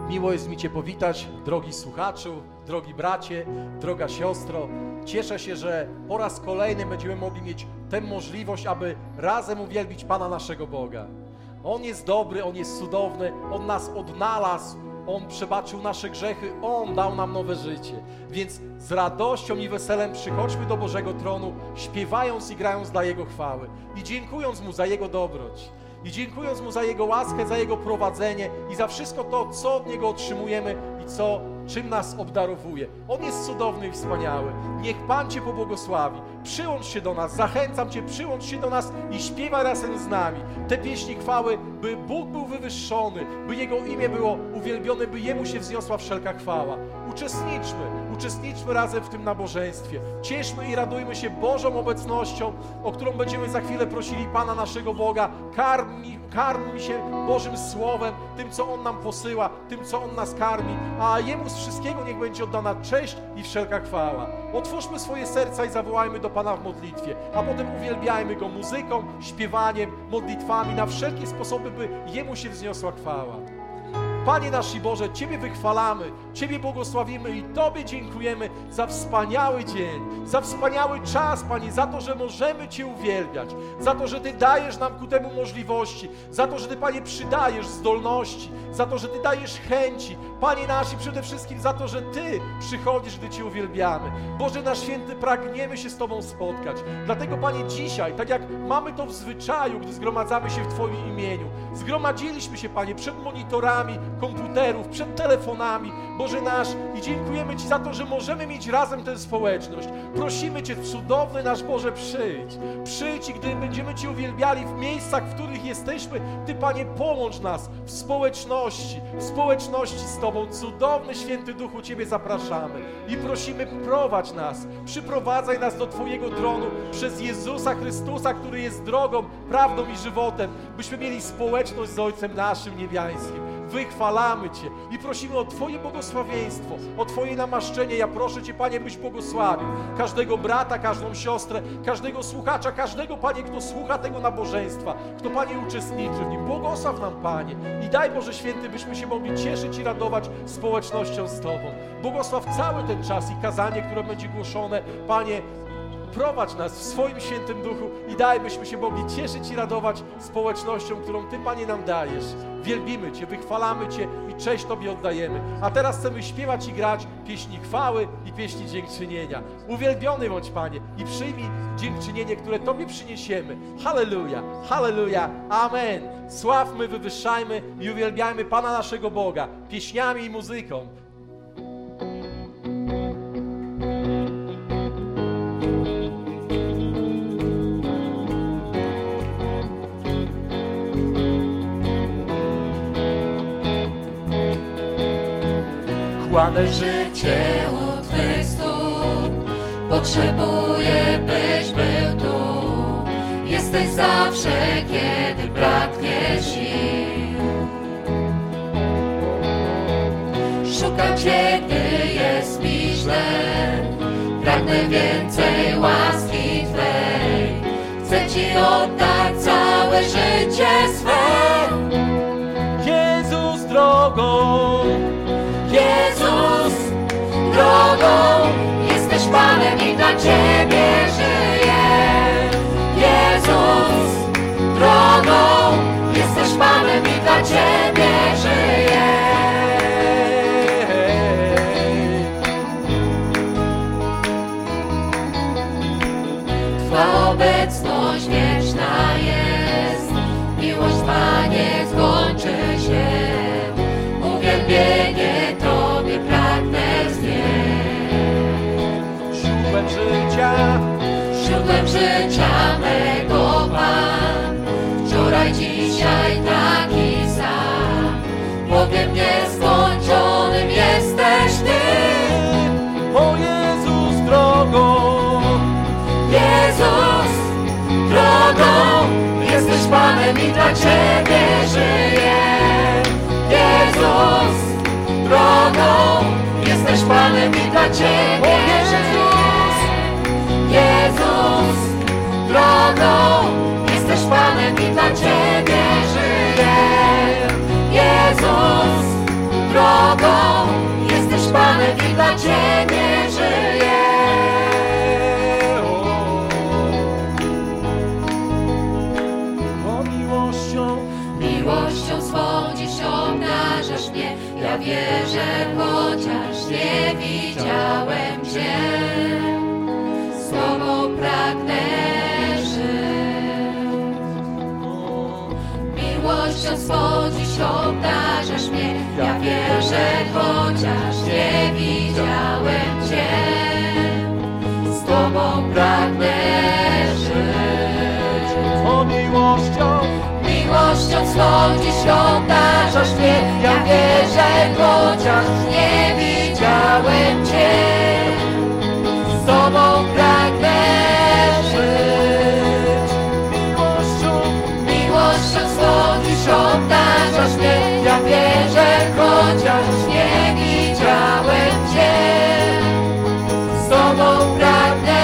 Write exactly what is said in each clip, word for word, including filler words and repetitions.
Miło jest mi Cię powitać, drogi słuchaczu, drogi bracie, droga siostro. Cieszę się, że po raz kolejny będziemy mogli mieć tę możliwość, aby razem uwielbić Pana naszego Boga. On jest dobry, On jest cudowny, On nas odnalazł, On przebaczył nasze grzechy, On dał nam nowe życie. Więc z radością i weselem przychodźmy do Bożego tronu, śpiewając i grając dla Jego chwały i dziękując Mu za Jego dobroć. I dziękując Mu za Jego łaskę, za Jego prowadzenie i za wszystko to, co od Niego otrzymujemy i co, czym nas obdarowuje. On jest cudowny i wspaniały. Niech Pan Cię pobłogosławi. Przyłącz się do nas, zachęcam Cię, przyłącz się do nas i śpiewaj razem z nami te pieśni chwały, by Bóg był wywyższony, by Jego imię było uwielbione, by Jemu się wzniosła wszelka chwała. Uczestniczmy, uczestniczmy razem w tym nabożeństwie. Cieszmy i radujmy się Bożą obecnością, o którą będziemy za chwilę prosili Pana naszego Boga. Karmi, karmi się Bożym Słowem, tym, co On nam posyła, tym, co On nas karmi, a Jemu z wszystkiego niech będzie oddana cześć i wszelka chwała. Otwórzmy swoje serca i zawołajmy do Pana w modlitwie, a potem uwielbiajmy Go muzyką, śpiewaniem, modlitwami, na wszelkie sposoby, by Jemu się wzniosła chwała. Panie nasz i Boże, Ciebie wychwalamy, Ciebie błogosławimy i Tobie dziękujemy za wspaniały dzień, za wspaniały czas, Panie, za to, że możemy Cię uwielbiać, za to, że Ty dajesz nam ku temu możliwości, za to, że Ty, Panie, przydajesz zdolności, za to, że Ty dajesz chęci, Panie nasz, i przede wszystkim za to, że Ty przychodzisz, gdy Cię uwielbiamy. Boże nasz święty, pragniemy się z Tobą spotkać. Dlatego, Panie, dzisiaj, tak jak mamy to w zwyczaju, gdy zgromadzamy się w Twoim imieniu, zgromadziliśmy się, Panie, przed monitorami komputerów, przed telefonami, Boże nasz, i dziękujemy Ci za to, że możemy mieć razem tę społeczność. Prosimy Cię, cudowny nasz Boże, przyjdź. Przyjdź i gdy będziemy Cię uwielbiali w miejscach, w których jesteśmy, Ty, Panie, połącz nas w społeczności, w społeczności z Tobą. Cudowny Święty Duchu, Ciebie zapraszamy i prosimy, prowadź nas, przyprowadzaj nas do Twojego tronu przez Jezusa Chrystusa, który jest drogą, prawdą i żywotem, byśmy mieli społeczność z Ojcem naszym niebiańskim. Wychwalamy Cię i prosimy o Twoje błogosławieństwo, o Twoje namaszczenie. Ja proszę Cię, Panie, byś błogosławił każdego brata, każdą siostrę, każdego słuchacza, każdego, Panie, kto słucha tego nabożeństwa, kto, Panie, uczestniczy w nim. Błogosław nam, Panie, i daj, Boże Święty, byśmy się mogli cieszyć i radować społecznością z Tobą. Błogosław cały ten czas i kazanie, które będzie głoszone, Panie. Prowadź nas w swoim świętym duchu i daj, byśmy się mogli cieszyć i radować społecznością, którą Ty, Panie, nam dajesz. Wielbimy Cię, wychwalamy Cię i cześć Tobie oddajemy. A teraz chcemy śpiewać i grać pieśni chwały i pieśni dziękczynienia. Uwielbiony bądź, Panie, i przyjmij dziękczynienie, które Tobie przyniesiemy. Halleluja, halleluja, amen. Sławmy, wywyższajmy i uwielbiajmy Pana naszego Boga pieśniami i muzyką. Kładę życie u Twych stóp, potrzebuję, byś był tu. Jesteś zawsze, kiedy braknie sił. Szukam Cię, gdy jest mi źle, pragnę więcej łaski Twej. Chcę Ci oddać całe życie swe. Jezus drogą, Jezus, drogą, jesteś Panem i dla Ciebie żyję. Jezus, drogą, jesteś Panem i dla Ciebie żyję. Twa obecność wieczna jest, miłość Twa nie skończy się. Uwielbienie Tobie pragnę wznieść. źródłem życia, źródłem życia mego Pan, wczoraj, dzisiaj, taki sam. Bogiem nieskończonym jesteś Ty. o Jezus drogą, Jezus, drogą, jesteś Panem i dla Ciebie żyję. Jezus, drogą, jesteś Panem i dla Ciebie żyję. Jezus, drogą, jesteś Panem i dla Ciebie żyję. Jezus, drogą. drogą, jesteś Panem i dla Ciebie żyję. O, miłością, Miłością swą dziś obdarzasz mnie, ja wierzę, chociaż nie widziałem Cię. Z Tobą pragnę żyć. Miłością swą dziś obdarzasz mnie, ja wierzę, chociaż nie widziałem Cię. Z Tobą pragnę żyć. o miłością, Miłością swą dziś obdarzasz mnie, ja wierzę, chociaż nie widziałem Cię. Z Tobą pragnę żyć. miłością, Miłością swą dziś obdarzasz mnie, ja wierzę, chociaż nie widziałem Cię. Z Tobą pragnę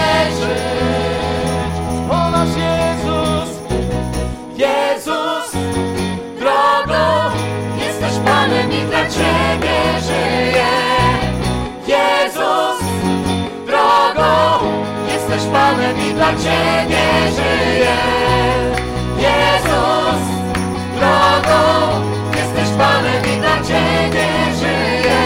żyć. o nasz Jezus, Jezus, drogą, jesteś Panem i dla Ciebie żyję. Jezus, drogą, jesteś Panem i dla Ciebie żyję. Jezus, drogą, jesteś Panem i dla Ciebie żyję.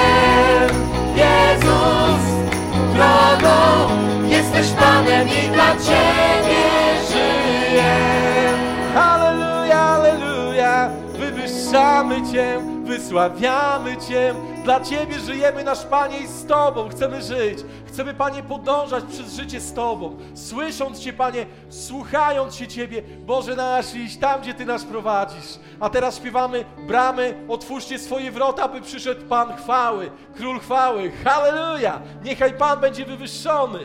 Jezus, drogą, jesteś Panem i dla Ciebie żyję. Halleluja, halleluja, wywyższamy Cię, wysławiamy Cię. Dla Ciebie żyjemy, nasz Panie, i z Tobą chcemy żyć. Chcemy, Panie, podążać przez życie z Tobą, słysząc Cię, Panie, słuchając się Ciebie. Boże nasz, iść tam, gdzie Ty nas prowadzisz. A teraz śpiewamy: bramy, otwórzcie swoje wrota, aby przyszedł Pan chwały, Król chwały. Halleluja, niechaj Pan będzie wywyższony.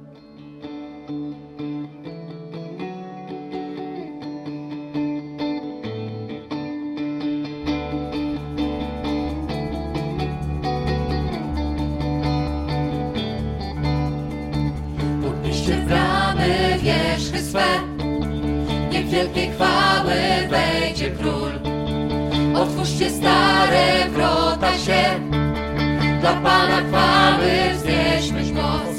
Podnieście bramy wierzchy swe, niech wielkiej chwały wejdzie Król. Otwórzcie stare wrota się, dla Pana chwały wznieśmy głos.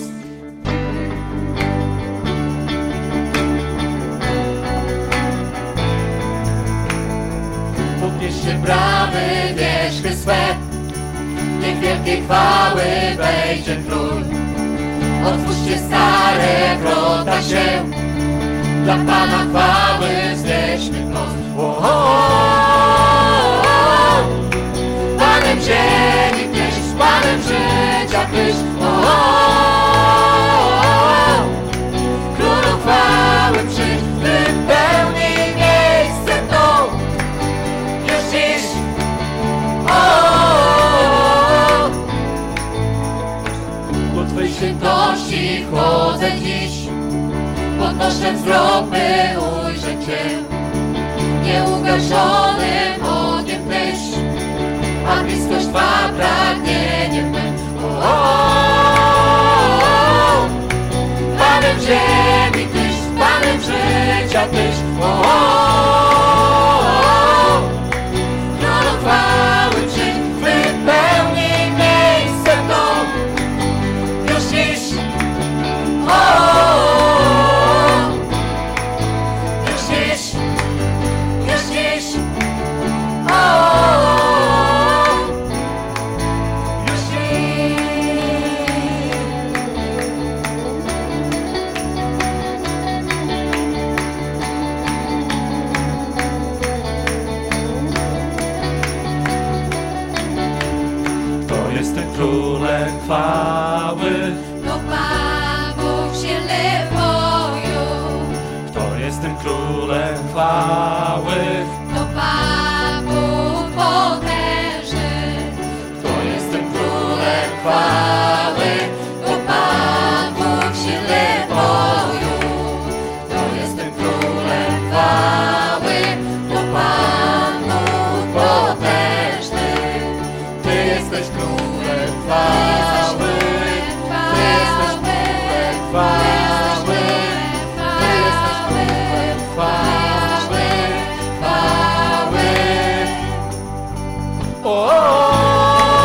Podnieście bramy wierzchy swe, niech wielkiej chwały wejdzie Król. Otwórzcie stare wrota się, dla Pana chwały wznieśmy głos. O, o, o, o. Panem ziemi Tyś, Panem życia Tyś. O, o, o. Królu chwały przyjdź, wypełnij miejsce to już dziś. O, o, o. Do Twej świętości chodzę dziś, podnoszę wzrok, by ujrzeć Cię. Nieugaszonym ogniem Tyś, a bliskość Twa pragnieniem mym. O, o, o, Panem ziemi Tyś, Panem życia Tyś. O, o, o, Królu chwały przyjdź, wypełnij miejsce to już dziś. O, o, o, już dziś, już dziś. O, o, o, już dziś. Kto jest tym królem chwały? To Pan Bóg silny w boju. Kto jest tym królem chwały? To Pan Bóg potężny. Kto jest tym Królem chwały, to Pan Bóg silny w boju. To jest tym królem chwały, to Pan Bóg potężny. Ty jesteś królem chwały, Ty jesteś królem chwały, Ty jesteś królem chwały, chwały. O, o, o.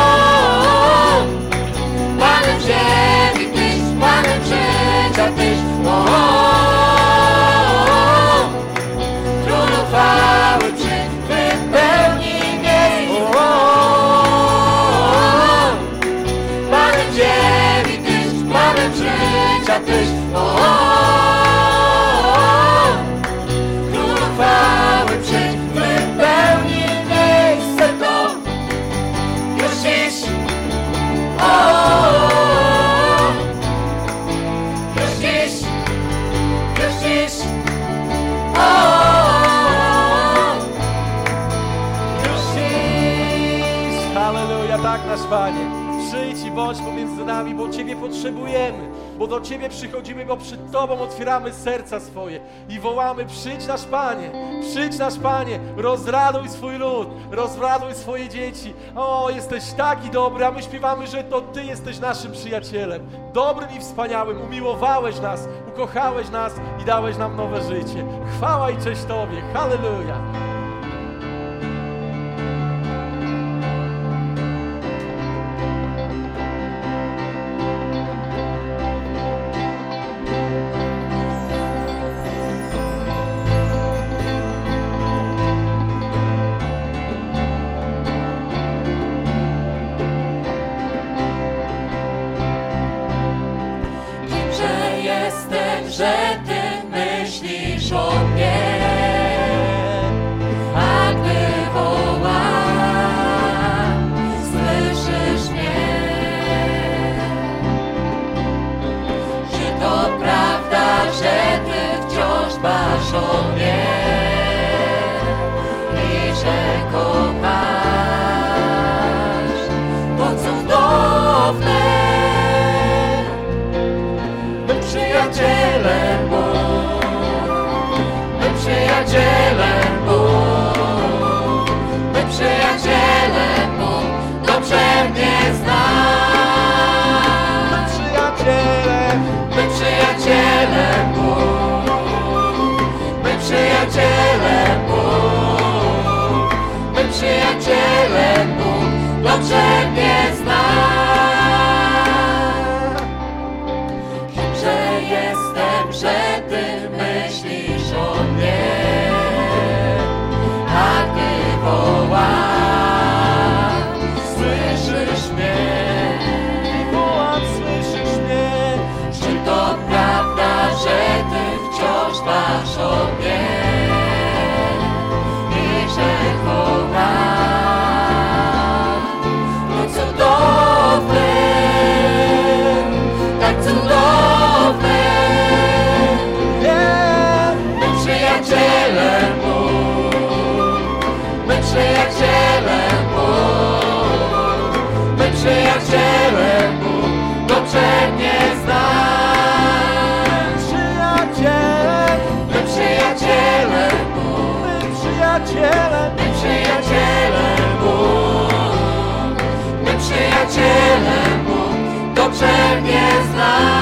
Halleluja, tak nasz Panie. Przyjdź i bądź pomiędzy nami, bo Ciebie potrzebujemy, bo do Ciebie przychodzimy, bo przed Tobą otwieramy serca swoje i wołamy: przyjdź nasz Panie, przyjdź nasz Panie, rozraduj swój lud, rozraduj swoje dzieci. O, jesteś taki dobry, a my śpiewamy, że to Ty jesteś naszym przyjacielem, dobrym i wspaniałym, umiłowałeś nas, ukochałeś nas i dałeś nam nowe życie. Chwała i cześć Tobie, halleluja. Że Ty myślisz o mnie, a gdy wołam, słyszysz mnie. Czy to prawda, że Ty wciąż dbasz o mnie i że kochasz? To cudowne. Przyjacielem Bóg, my przyjacielem Bóg, my przyjacielem Bóg, dobrze mnie zna. My przyjacielem, my przyjacielem Bóg, my przyjacielem Bóg, my przyjacielem Bóg, dobrze mnie zna. Że Ty myślisz o mnie, a gdy wołam, słyszysz mnie. wołam, słyszysz mnie. Czy to prawda, że Ty wciąż dbasz o mnie i że kochasz? To cudowne, tak cudowne. Przyjacielem Bóg, my przyjacielem Bóg, my przyjacielem Bóg, dobrze mnie zna. Przyjacielem, my przyjacielem Bóg, my przyjacielem, my przyjacielem Bóg, my przyjacielem Bóg, dobrze mnie zna.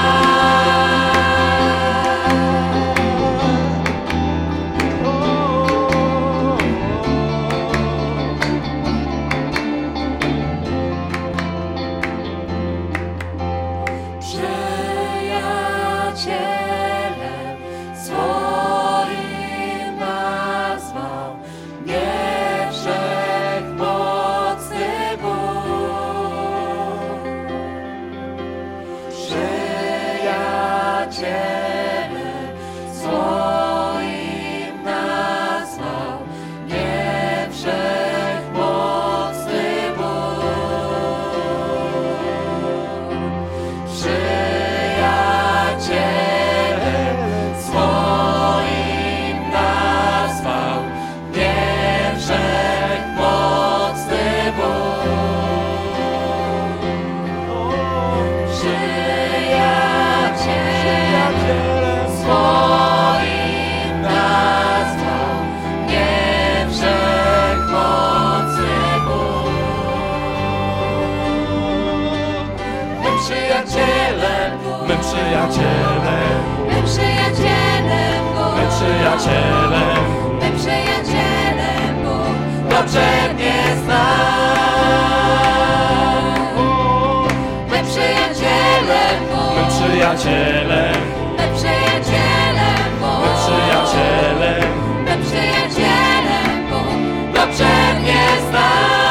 my przyjacielem, my przyjacielem Bóg, my przyjacielem, my przyjacielem Bóg, dobrze mnie zna. My przyjacielem Bóg, my przyjacielem, my przyjacielem Bóg, my przyjacielem, my przyjacielem Bóg, dobrze mnie zna.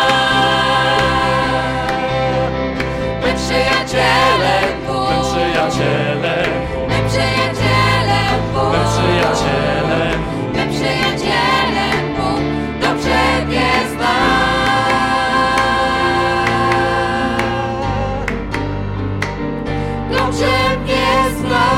My przyjacielem Bóg, my przyjacielem, my przyjacielem Bóg, my przyjacielem, my przyjacielem Bóg, dobrze mnie zna. Dobrze mnie zna.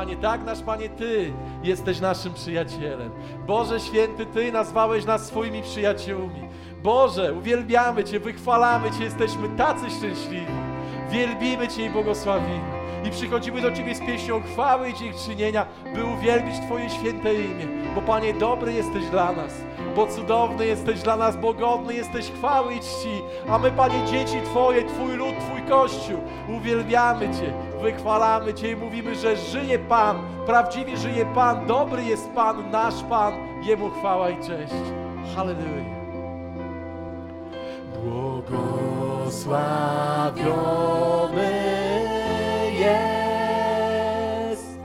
Panie, tak, nasz Panie, Ty jesteś naszym przyjacielem. Boże Święty, Ty nazwałeś nas swoimi przyjaciółmi. Boże, uwielbiamy Cię, wychwalamy Cię, jesteśmy tacy szczęśliwi. Wielbimy Cię i błogosławimy. I przychodzimy do Ciebie z pieśnią chwały i dziękczynienia, by uwielbić Twoje święte imię. Bo Panie, dobry jesteś dla nas, bo cudowny jesteś dla nas, bo godny jesteś chwały i czci. A my, Panie, dzieci Twoje, Twój lud, Twój Kościół, uwielbiamy Cię, wychwalamy Cię i mówimy, że żyje Pan, prawdziwie żyje Pan, dobry jest Pan, nasz Pan, Jemu chwała i cześć. Halleluja. Błogosławiony jest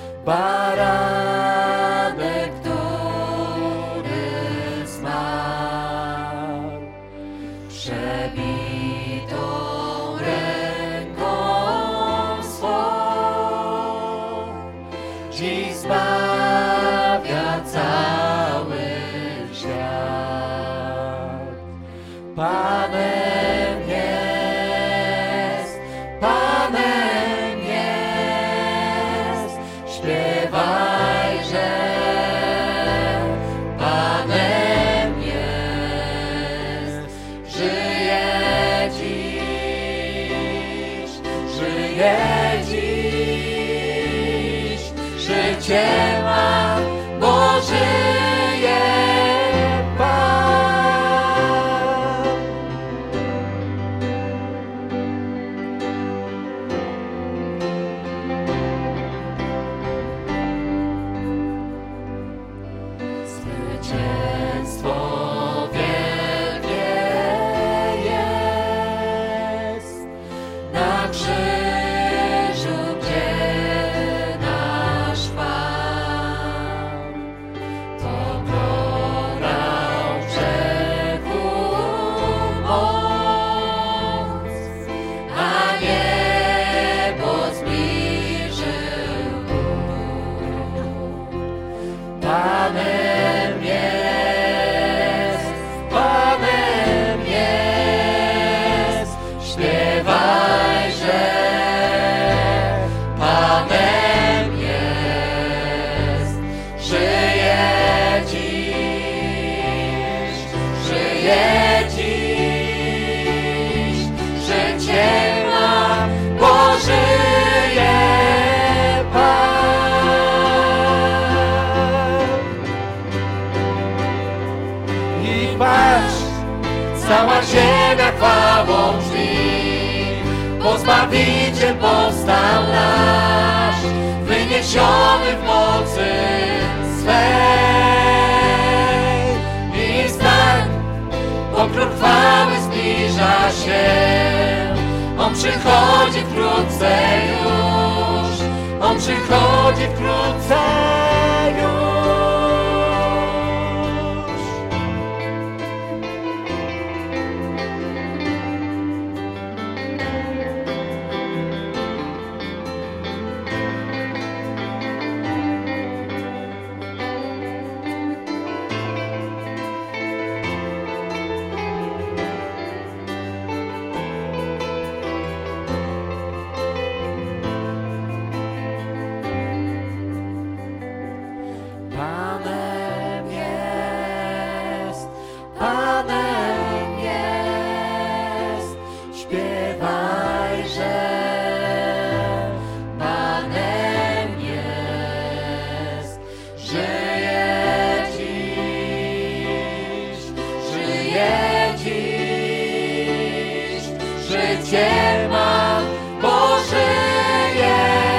baranek, który zmarł przebitą ręką swą, dziś zbawia cały świat. Panem jest, Panem jest, śpiewajże, Panem jest, żyje dziś, żyje dziś, życie ma, bo żyje Pan. Zwycięstwo wielkie jest na krzyżu, gdzie nasz Pan pokonał grzechów moc, a niebo zbliżył Bóg. Panem jest, Panem jest, śpiewajże, Panem jest, żyje dziś, żyje dziś, życie ma, bo żyje Pan. I patrz, cała ziemia chwałą brzmi, bo Zbawiciel powstał nasz, wyniesiony w mocy swej. I stań, bo Król chwały zbliża się, On przychodzi wkrótce już, On przychodzi wkrótce już. Panem jest, Panem jest, śpiewajże, Panem jest, żyje dziś, żyje dziś, życie ma, bo żyje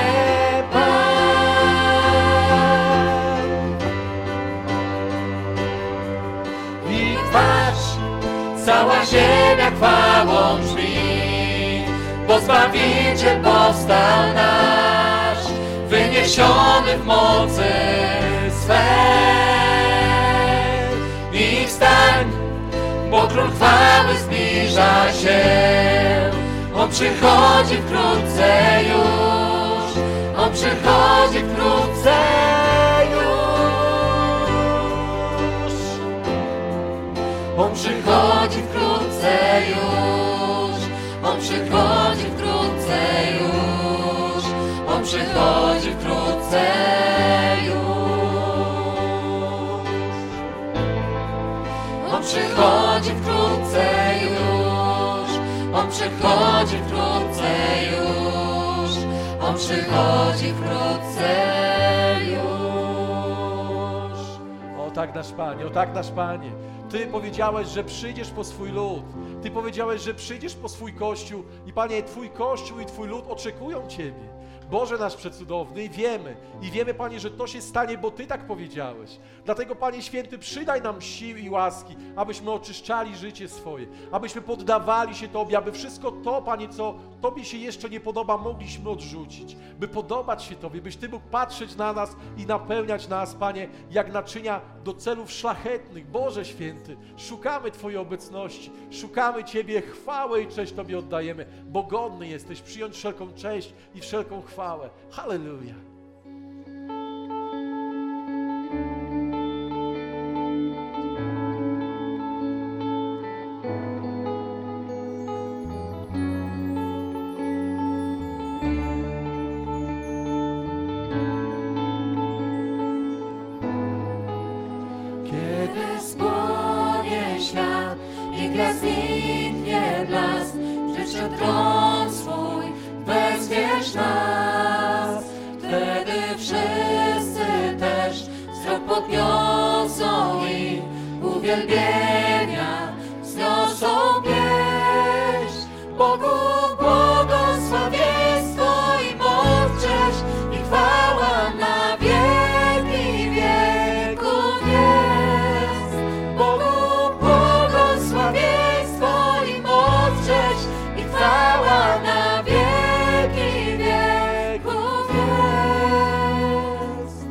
Pan. I patrz, cała ziemia chwałą brzmi, bo Zbawiciel powstał nasz, wyniesiony w mocy swej. I wstań, bo Król chwały zbliża się, On przychodzi wkrótce już, On przychodzi wkrótce już. On przychodzi wkrótce już, On przychodzi wkrótce już, On przychodzi wkrótce wkrótce już. On przychodzi wkrótce już. On przychodzi wkrótce już. On przychodzi wkrótce już. O tak, nasz Panie, o tak, nasz Panie. Ty powiedziałeś, że przyjdziesz po swój lud. Ty powiedziałeś, że przyjdziesz po swój Kościół i Panie, Twój Kościół i Twój lud oczekują Ciebie. Boże nasz przecudowny, i wiemy, i wiemy, Panie, że to się stanie, bo Ty tak powiedziałeś. Dlatego, Panie Święty, przydaj nam sił i łaski, abyśmy oczyszczali życie swoje, abyśmy poddawali się Tobie, aby wszystko to, Panie, co Tobie się jeszcze nie podoba, mogliśmy odrzucić, by podobać się Tobie, byś Ty mógł patrzeć na nas i napełniać nas, Panie, jak naczynia do celów szlachetnych. Boże Święty, szukamy Twojej obecności, szukamy Ciebie, chwałę i cześć Tobie oddajemy, bo godny jesteś przyjąć wszelką cześć i wszelką chwałę. Halleluja. Kiedy spłonie świat i gwiazd zniknie blask, gdy przed tron swój wezwiesz nas, wtedy wszyscy też wzrok podniosą i uwielbienia wznoszą pieśń. Bogu błogosławieństwo i moc, cześć i chwała na wieki wieków jest. Bogu błogosławieństwo i moc, cześć i chwała na wieki wieków jest.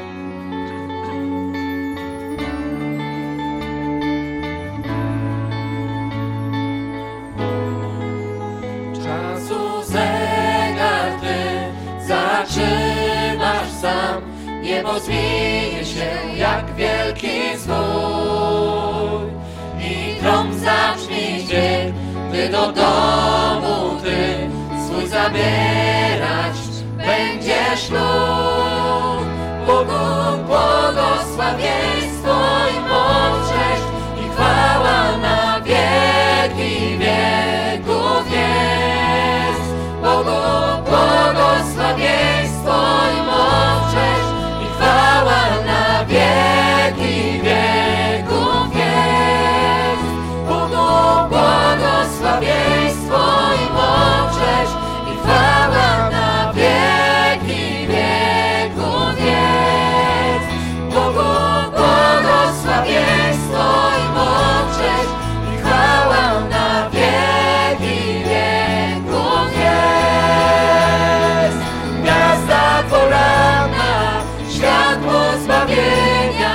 Czasu zegar Ty zatrzymasz sam, niebo zmieni się jak wielki zwój i trąb zabrzmi dźwięk, gdy do domu Ty swój zabierać będziesz lud. Bogu błogosławieństwo i moc, cześć i chwała na wieki wieków jest. Bogu błogosławieństwo i moc, cześć i chwała na wieki wieków jest. Bogu błogosławieństwo i moc, cześć i chwała na wieki wieków jest. Bogu błogosławieństwo i moc, cześć i chwała na wieki wieków jest. Gwiazda poranna, światło zbawienia,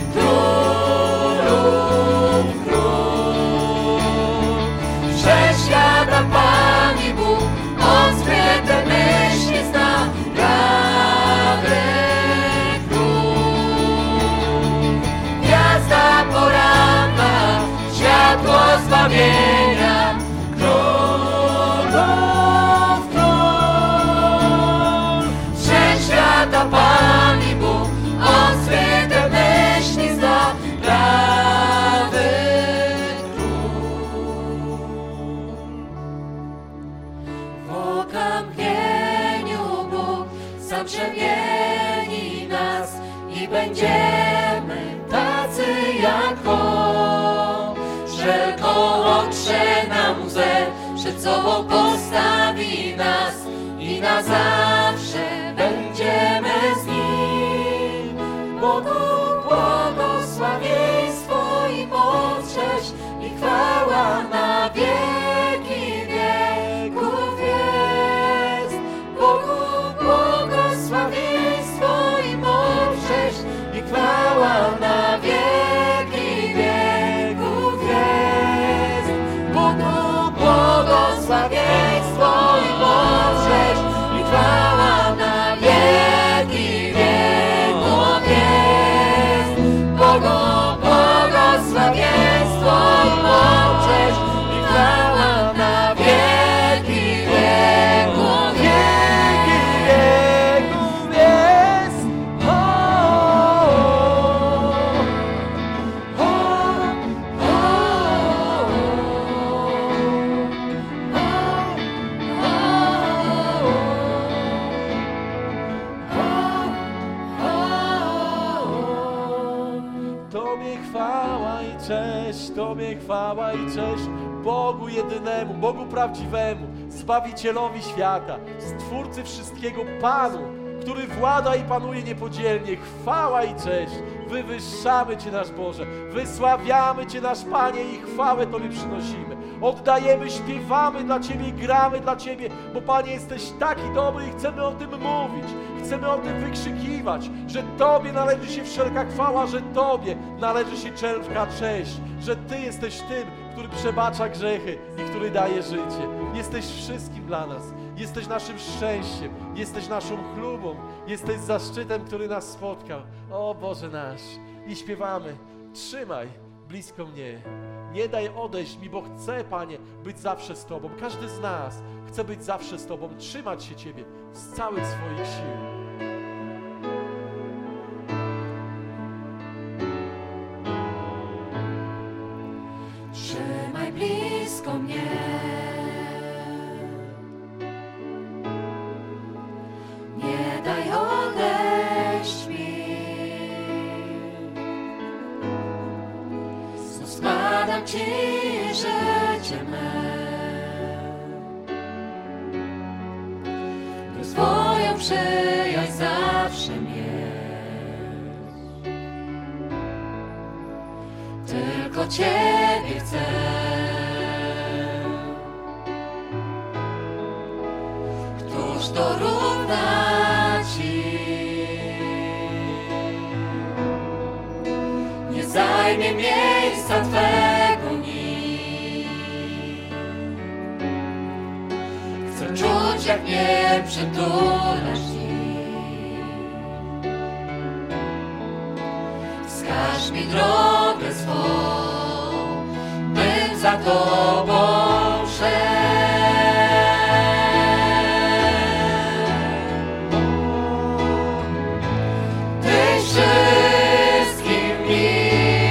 królów król. Wszechświata Pan i Bóg, On skryte myśli zna, prawy król. Gwiazda poranna, światło zbawienia, królów król. Wszechświata Pan i Bóg, On skryte myśli zna, prawy król. W okamgnieniu Bóg sam przemieni nas i będziemy tacy jak On. Wszelką otrze nam łzę, przed sobą postawi nas i na zawsze będziemy z Nim. Bogu błogosławieństwo i moc, cześć i chwała na wieki wieków jest. Bogu błogosławieństwo i moc, cześć i chwała na wieki wieków jest. Bogu błogosławieństwo i moc, cześć i chwała chwała i cześć, Tobie chwała i cześć, Bogu jedynemu, Bogu prawdziwemu, Zbawicielowi świata, Stwórcy wszystkiego, Panu, który włada i panuje niepodzielnie. Chwała i cześć. Wywyższamy Cię, nasz Boże. Wysławiamy Cię, nasz Panie, i chwałę Tobie przynosimy. Oddajemy, śpiewamy dla Ciebie, gramy dla Ciebie, bo Panie, jesteś taki dobry i chcemy o tym mówić. Chcemy o tym wykrzykiwać, że Tobie należy się wszelka chwała, że Tobie należy się wszelka cześć, że Ty jesteś tym, który przebacza grzechy i który daje życie. Jesteś wszystkim dla nas. Jesteś naszym szczęściem, jesteś naszą chlubą, jesteś zaszczytem, który nas spotkał. O Boże nasz. I śpiewamy, trzymaj blisko mnie. Nie daj odejść mi, bo chcę, Panie, być zawsze z Tobą. Każdy z nas chce być zawsze z Tobą, trzymać się Ciebie z całych swoich sił. Trzymaj blisko mnie. Nie daj odejść mi. Znów składam Ci życie me. By swoją przyjaźń zawsze mieć. Tylko Ciebie chcę. Któż dorówna Ci? Nie zajmie miejsca Twego nikt. Chcę czuć, jak mnie przytulasz dziś. Wskaż mi drogę swą, bym za Tobą szedł. Ty wszystkim mi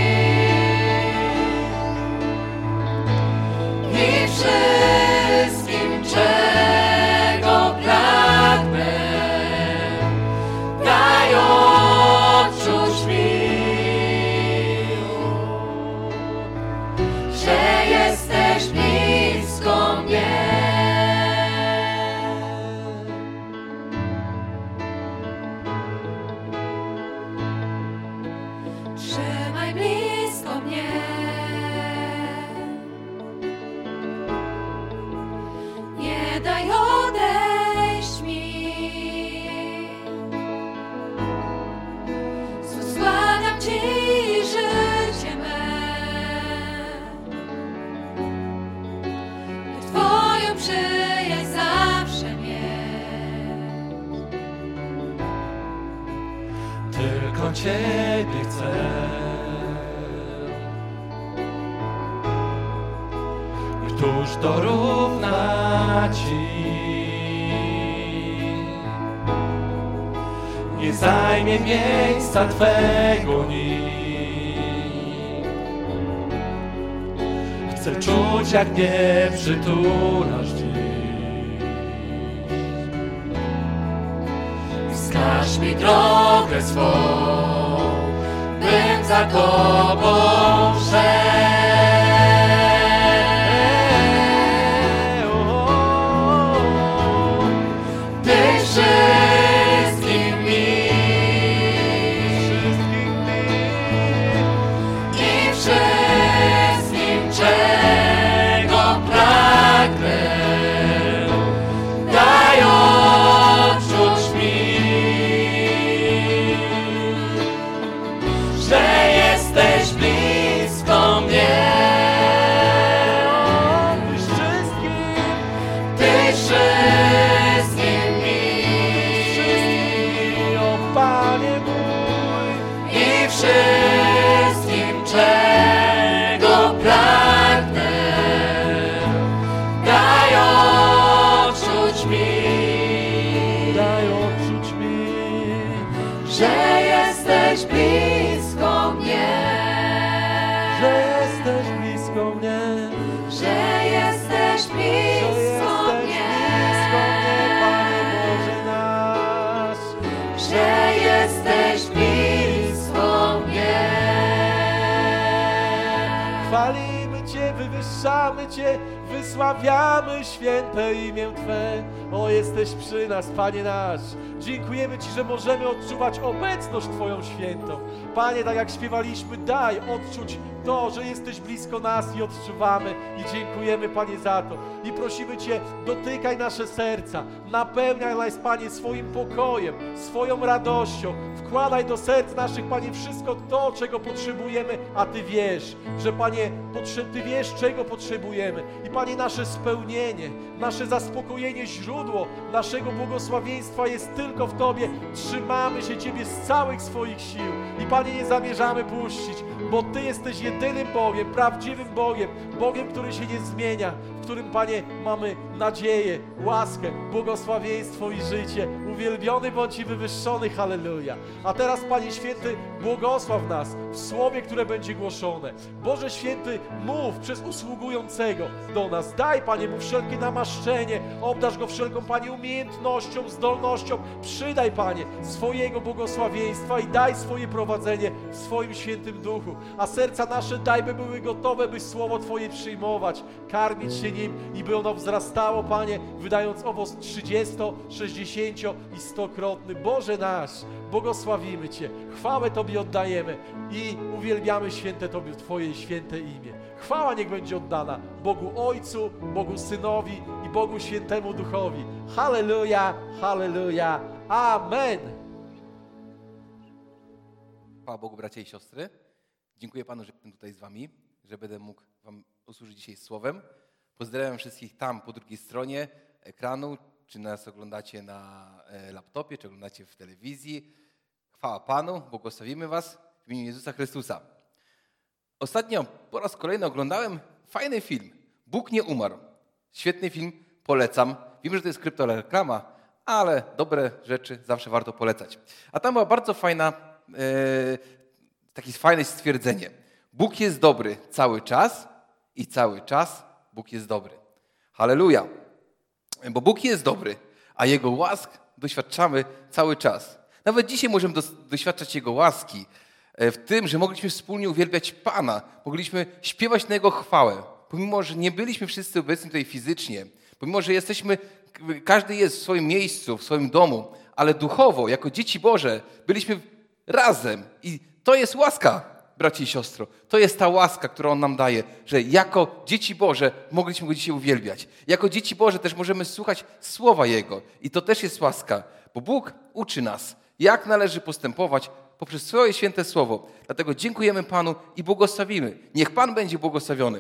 i wszystkim, czego pragnę, daj odczuć mi, że jesteś blisko mnie. Trzymaj blisko mnie. Nie daj odejść mi. Znów składam Ci życie me. By Twoją przyjaźń zawsze mieć. Tylko Ciebie chcę. Któż dorówna Ci? Nie zajmie miejsca Twego nikt. Chcę czuć, jak mnie przytulasz dziś. Wskaż mi drogę swą, bym za Tobą szedł. Ty wszystkim mi i wszystkim, czego pragnę, daj odczuć mi, że jesteś blisko mnie. Ty wszystkim mi i wszystkim, czego pragnę, daj odczuć mi, Daj odczuć mi, że jesteś blisko mnie, że jesteś blisko mnie, że jesteś że blisko jesteś mnie, blisko mnie, Panie Boże nasz. że jesteś blisko mnie. Chwalimy Cię, wywyższamy Cię, wysławiamy święte imię Twe. O, jesteś przy nas, Panie nasz. Dziękujemy Ci, że możemy odczuwać obecność Twoją świętą. Panie, tak jak śpiewaliśmy, daj odczuć to, że jesteś blisko nas i odczuwamy. I dziękujemy, Panie, za to. I prosimy Cię, dotykaj nasze serca, napełniaj nas, Panie, swoim pokojem, swoją radością. Wkładaj do serc naszych, Panie, wszystko to, czego potrzebujemy, a Ty wiesz, że, Panie, Ty wiesz, czego potrzebujemy. I, Panie, nasze spełnienie, nasze zaspokojenie, źródło naszego błogosławieństwa jest tylko w Tobie. Trzymamy się Ciebie z całych swoich sił. I, Panie, nie zamierzamy puścić, bo Ty jesteś jedynym Bogiem, prawdziwym Bogiem, Bogiem, który się nie zmienia, w którym, Panie, mamy nadzieję, łaskę, błogosławieństwo i życie. Uwielbiony bądź i wywyższony, halleluja. A teraz, Panie Święty, błogosław nas w słowie, które będzie głoszone. Boże Święty, mów przez usługującego do nas. Daj, Panie, mu wszelkie namaszczenie, obdarz go wszelką, Panie, umiejętnością, zdolnością. Przydaj, Panie, swojego błogosławieństwa i daj swoje prowadzenie w swoim świętym duchu. A serca nasze daj, by były gotowe, by słowo Twoje przyjmować, karmić się nim i by ono wzrastało, Panie, wydając owoc trzydziesto, sześćdziesięcio i stokrotny. Boże nasz, błogosławimy Cię, chwałę Tobie oddajemy i uwielbiamy święte Tobie, Twoje święte imię. Chwała niech będzie oddana Bogu Ojcu, Bogu Synowi i Bogu Świętemu Duchowi. Halleluja, halleluja, amen. Chwała Bogu, bracia i siostry. Dziękuję Panu, że jestem tutaj z Wami, że będę mógł Wam usłużyć dzisiaj słowem. Pozdrawiam wszystkich tam po drugiej stronie ekranu, czy nas oglądacie na laptopie, czy oglądacie w telewizji. Chwała Panu, błogosławimy Was w imieniu Jezusa Chrystusa. Ostatnio po raz kolejny oglądałem fajny film. Bóg nie umarł. Świetny film, polecam. Wiem, że to jest kryptoreklama, ale dobre rzeczy zawsze warto polecać. A tam była bardzo fajna, e, takie fajne stwierdzenie. Bóg jest dobry cały czas i cały czas Bóg jest dobry. Halleluja. Bo Bóg jest dobry, a Jego łask doświadczamy cały czas. Nawet dzisiaj możemy doświadczać Jego łaski w tym, że mogliśmy wspólnie uwielbiać Pana, mogliśmy śpiewać na Jego chwałę. Pomimo, że nie byliśmy wszyscy obecni tutaj fizycznie, pomimo, że jesteśmy, każdy jest w swoim miejscu, w swoim domu, ale duchowo, jako dzieci Boże, byliśmy razem i to jest łaska, bracie i siostro. To jest ta łaska, którą On nam daje, że jako dzieci Boże mogliśmy Go dzisiaj uwielbiać. Jako dzieci Boże też możemy słuchać słowa Jego i to też jest łaska, bo Bóg uczy nas, jak należy postępować poprzez swoje święte słowo. Dlatego dziękujemy Panu i błogosławimy. Niech Pan będzie błogosławiony.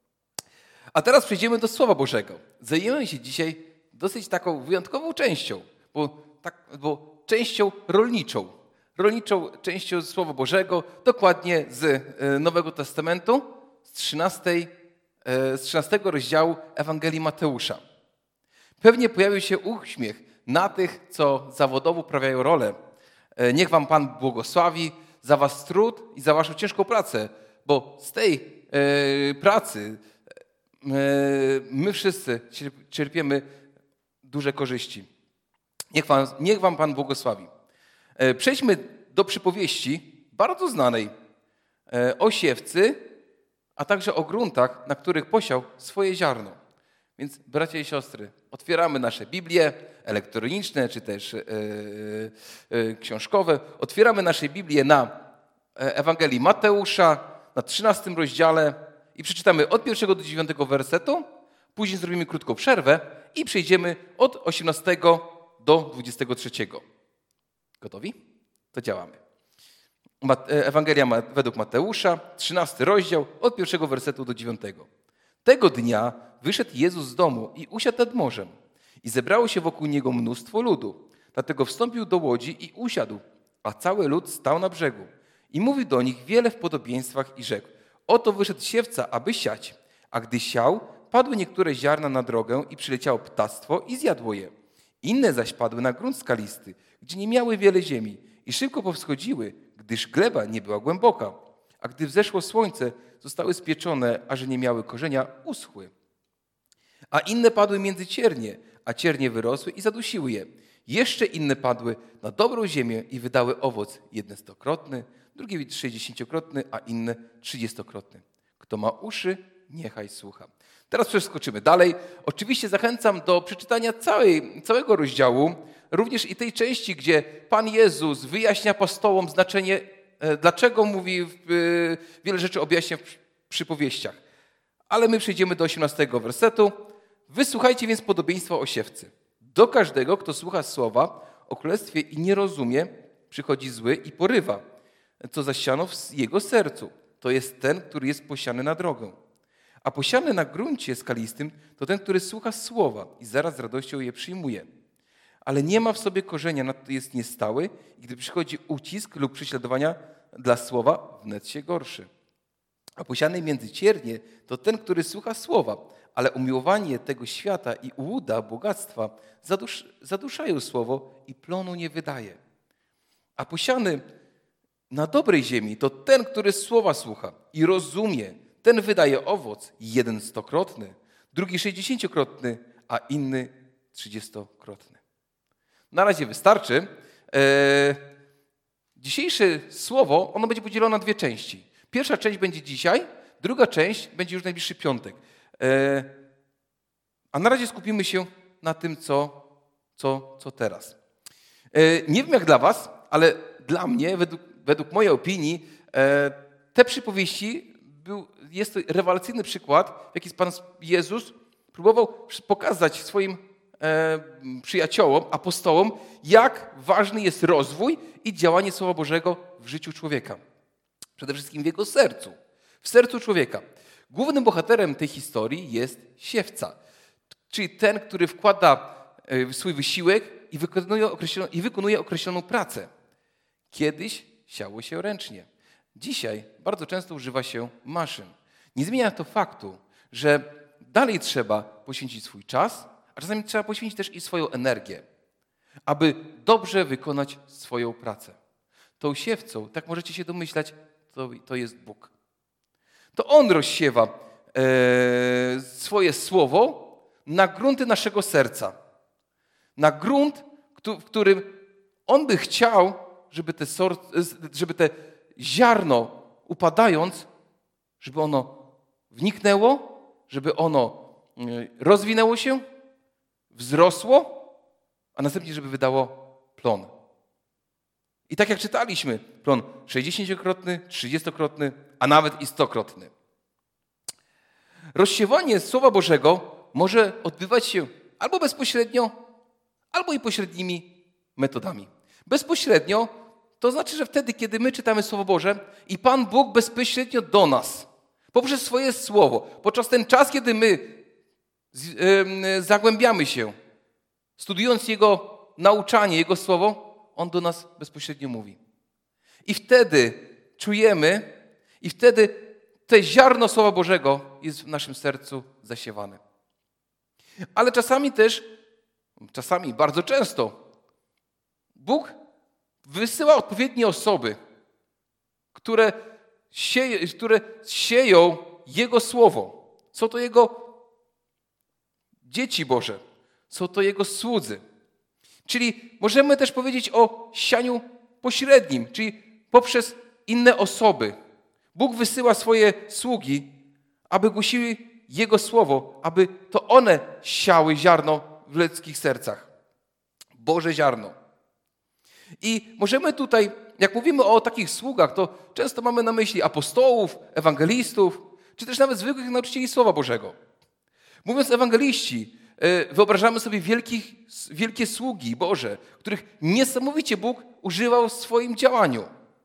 A teraz przejdziemy do Słowa Bożego. Zajmiemy się dzisiaj dosyć taką wyjątkową częścią, bo, tak, bo częścią rolniczą. Rolniczą częścią Słowa Bożego, dokładnie z Nowego Testamentu, z, trzynastej, z trzynastego rozdziału Ewangelii Mateusza. Pewnie pojawił się uśmiech na tych, co zawodowo uprawiają rolę. Niech Wam Pan błogosławi za Was trud i za Waszą ciężką pracę, bo z tej e, pracy e, my wszyscy czerpiemy duże korzyści. Niech Wam, niech wam Pan błogosławi. E, przejdźmy do przypowieści bardzo znanej e, o siewcy, a także o gruntach, na których posiał swoje ziarno. Więc bracia i siostry, otwieramy nasze Biblie elektroniczne, czy też e, e, książkowe. Otwieramy nasze Biblie na Ewangelii Mateusza, na trzynastym rozdziale i przeczytamy od pierwszego do dziewiątego wersetu. Później zrobimy krótką przerwę i przejdziemy od osiemnastego do dwudziestego trzeciego. Gotowi? To działamy. Ewangelia według Mateusza, trzynasty rozdział, od pierwszego wersetu do dziewiątego. Tego dnia wyszedł Jezus z domu i usiadł nad morzem. I zebrało się wokół Niego mnóstwo ludu. Dlatego wstąpił do łodzi i usiadł, a cały lud stał na brzegu. I mówił do nich wiele w podobieństwach i rzekł: oto wyszedł siewca, aby siać. A gdy siał, padły niektóre ziarna na drogę i przyleciało ptactwo i zjadło je. Inne zaś padły na grunt skalisty, gdzie nie miały wiele ziemi i szybko powschodziły, gdyż gleba nie była głęboka. A gdy wzeszło słońce, zostały spieczone, a że nie miały korzenia, uschły. A inne padły między ciernie, a ciernie wyrosły i zadusiły je. Jeszcze inne padły na dobrą ziemię i wydały owoc, jedne stokrotny, drugie sześćdziesięciokrotny, a inne trzydziestokrotny. Kto ma uszy, niechaj słucha. Teraz przeskoczymy dalej. Oczywiście zachęcam do przeczytania całej, całego rozdziału, również i tej części, gdzie Pan Jezus wyjaśnia apostołom znaczenie, dlaczego mówi, wiele rzeczy objaśnia w przypowieściach. Ale my przejdziemy do osiemnastego wersetu. Wysłuchajcie więc podobieństwa o siewcy. Do każdego, kto słucha słowa o królestwie i nie rozumie, przychodzi zły i porywa, co zasiano w jego sercu. To jest ten, który jest posiany na drogę. A posiany na gruncie skalistym to ten, który słucha słowa i zaraz z radością je przyjmuje. Ale nie ma w sobie korzenia, nadto jest niestały i gdy przychodzi ucisk lub prześladowania dla słowa, wnet się gorszy. A posiany między ciernie to ten, który słucha słowa, ale umiłowanie tego świata i ułuda bogactwa zadusz, zaduszają słowo i plonu nie wydaje. A posiany na dobrej ziemi to ten, który słowa słucha i rozumie, ten wydaje owoc, jeden stokrotny, drugi sześćdziesięciokrotny, a inny trzydziestokrotny. Na razie wystarczy. Eee, dzisiejsze słowo, ono będzie podzielone na dwie części. Pierwsza część będzie dzisiaj, druga część będzie już najbliższy piątek. Eee, a na razie skupimy się na tym, co, co, co teraz. Eee, nie wiem jak dla was, ale dla mnie, według, według mojej opinii, e, te przypowieści był, jest to rewelacyjny przykład, w jaki Pan Jezus próbował pokazać swoim e, przyjaciołom, apostołom, jak ważny jest rozwój i działanie Słowa Bożego w życiu człowieka. Przede wszystkim w jego sercu, w sercu człowieka. Głównym bohaterem tej historii jest siewca, czyli ten, który wkłada swój wysiłek i wykonuje określoną, i wykonuje określoną pracę. Kiedyś siało się ręcznie. Dzisiaj bardzo często używa się maszyn. Nie zmienia to faktu, że dalej trzeba poświęcić swój czas, a czasami trzeba poświęcić też i swoją energię, aby dobrze wykonać swoją pracę. Tą siewcą, tak możecie się domyślać, to, to jest Bóg. To On rozsiewa e, swoje słowo na grunty naszego serca. Na grunt, w którym On by chciał, żeby te, żeby te ziarno upadając, żeby ono wniknęło, żeby ono rozwinęło się, wzrosło, a następnie, żeby wydało plon. I tak jak czytaliśmy, plon sześćdziesięciokrotny, trzydziestokrotny, a nawet i stokrotny. Rozsiewanie Słowa Bożego może odbywać się albo bezpośrednio, albo i pośrednimi metodami. Bezpośrednio to znaczy, że wtedy, kiedy my czytamy Słowo Boże i Pan Bóg bezpośrednio do nas, poprzez swoje Słowo, podczas ten czas, kiedy my zagłębiamy się, studiując Jego nauczanie, Jego Słowo, On do nas bezpośrednio mówi. I wtedy czujemy, i wtedy to ziarno Słowa Bożego jest w naszym sercu zasiewane. Ale czasami też, czasami bardzo często, Bóg wysyła odpowiednie osoby, które, sieje, które sieją Jego Słowo. Są to Jego dzieci Boże, są to Jego słudzy. Czyli możemy też powiedzieć o sianiu pośrednim, czyli poprzez inne osoby. Bóg wysyła swoje sługi, aby głosiły Jego Słowo, aby to one siały ziarno w ludzkich sercach. Boże ziarno. I możemy tutaj, jak mówimy o takich sługach, to często mamy na myśli apostołów, ewangelistów, czy też nawet zwykłych nauczycieli Słowa Bożego. Mówiąc ewangeliści, wyobrażamy sobie wielkich, wielkie sługi Boże, których niesamowicie Bóg używał w swoim działaniu.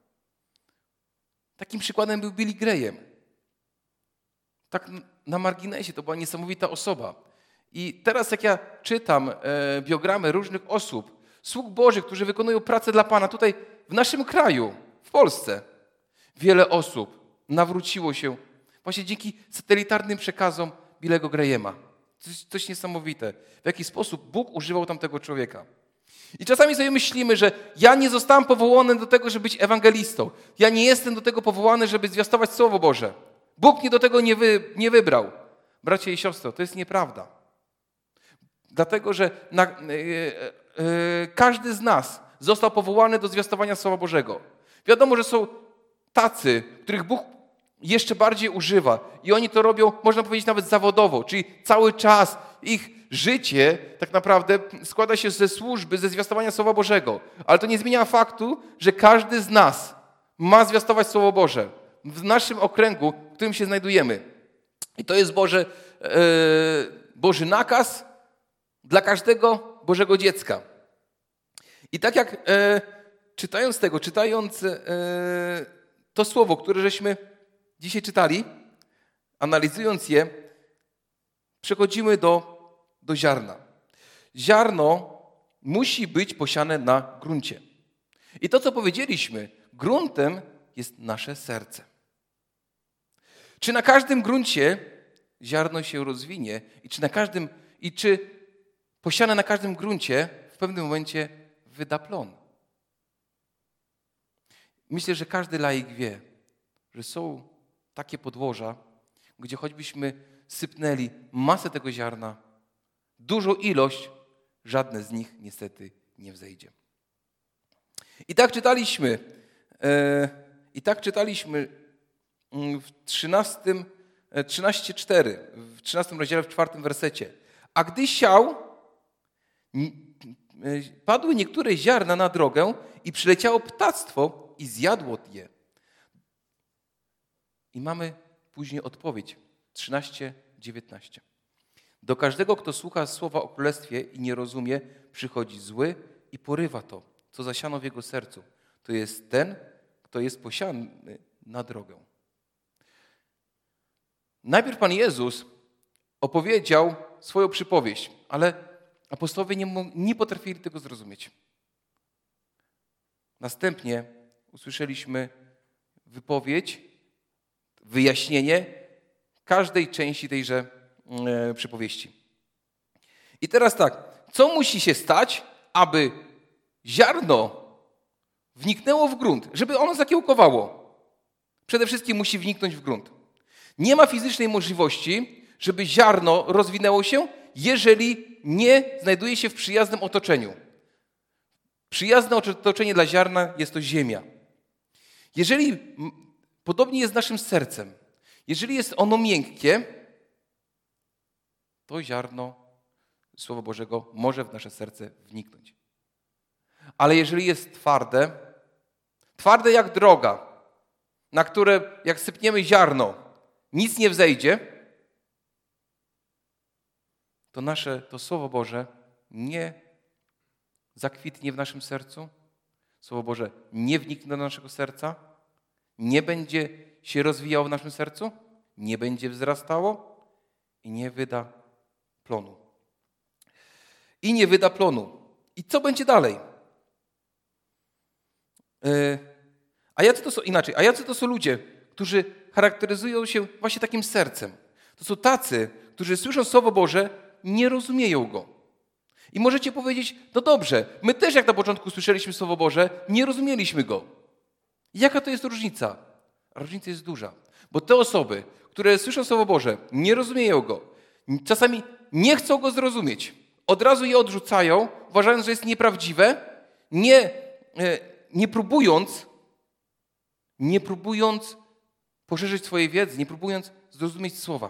Takim przykładem był Billy Graham. Tak na marginesie, to była niesamowita osoba. I teraz jak ja czytam e, biogramy różnych osób, sług Bożych, którzy wykonują pracę dla Pana tutaj w naszym kraju, w Polsce, wiele osób nawróciło się właśnie dzięki satelitarnym przekazom Billego Grahama. Coś, coś niesamowite. W jaki sposób Bóg używał tamtego człowieka. I czasami sobie myślimy, że ja nie zostałem powołany do tego, żeby być ewangelistą. Ja nie jestem do tego powołany, żeby zwiastować Słowo Boże. Bóg mnie do tego nie, wy, nie wybrał. Bracia i siostro, to jest nieprawda. Dlatego, że na, e, e, każdy z nas został powołany do zwiastowania Słowa Bożego. Wiadomo, że są tacy, których Bóg jeszcze bardziej używa. I oni to robią, można powiedzieć, nawet zawodowo, czyli cały czas ich życie tak naprawdę składa się ze służby, ze zwiastowania Słowa Bożego. Ale to nie zmienia faktu, że każdy z nas ma zwiastować Słowo Boże w naszym okręgu, w którym się znajdujemy. I to jest Boże, e, Boży nakaz dla każdego Bożego dziecka. I tak jak e, czytając tego, czytając e, to słowo, które żeśmy dzisiaj czytali, analizując je, przechodzimy do, do ziarna. Ziarno musi być posiane na gruncie. I to, co powiedzieliśmy, gruntem jest nasze serce. Czy na każdym gruncie ziarno się rozwinie i czy na każdym, i czy posiane na każdym gruncie w pewnym momencie wyda plon? Myślę, że każdy laik wie, że są takie podłoża, gdzie choćbyśmy sypnęli masę tego ziarna, dużą ilość, żadne z nich niestety nie wzejdzie. I tak czytaliśmy, e, i tak czytaliśmy w trzynastym, trzynaście cztery, w trzynastym rozdziale, w czwartym wersecie. A gdy siał, padły niektóre ziarna na drogę i przyleciało ptactwo i zjadło je. I mamy później odpowiedź, trzynaście dziewiętnaście. Do każdego, kto słucha słowa o królestwie i nie rozumie, przychodzi zły i porywa to, co zasiano w jego sercu. To jest ten, kto jest posiany na drogę. Najpierw Pan Jezus opowiedział swoją przypowieść, ale apostołowie nie, nie potrafili tego zrozumieć. Następnie usłyszeliśmy wypowiedź, wyjaśnienie każdej części tejże e, przypowieści. I teraz tak, co musi się stać, aby ziarno wniknęło w grunt, żeby ono zakiełkowało? Przede wszystkim musi wniknąć w grunt. Nie ma fizycznej możliwości, żeby ziarno rozwinęło się, jeżeli nie znajduje się w przyjaznym otoczeniu. Przyjazne otoczenie dla ziarna jest to ziemia. Jeżeli, podobnie jest z naszym sercem, jeżeli jest ono miękkie, to ziarno Słowa Bożego może w nasze serce wniknąć. Ale jeżeli jest twarde, twarde jak droga, na które jak sypniemy ziarno, nic nie wzejdzie, to nasze, to Słowo Boże nie zakwitnie w naszym sercu, Słowo Boże nie wniknie do naszego serca, nie będzie się rozwijało w naszym sercu, nie będzie wzrastało i nie wyda plonu. I nie wyda plonu. I co będzie dalej? Yy, a jacy to są, inaczej, a jacy to są ludzie, którzy charakteryzują się właśnie takim sercem? To są tacy, którzy słyszą Słowo Boże, nie rozumieją go. I możecie powiedzieć, no dobrze, my też jak na początku słyszeliśmy Słowo Boże, nie rozumieliśmy go. Jaka to jest różnica? Różnica jest duża. Bo te osoby, które słyszą Słowo Boże, nie rozumieją go, czasami nie chcą go zrozumieć, od razu je odrzucają, uważając, że jest nieprawdziwe, nie, nie próbując, nie próbując poszerzyć swojej wiedzy, nie próbując zrozumieć Słowa.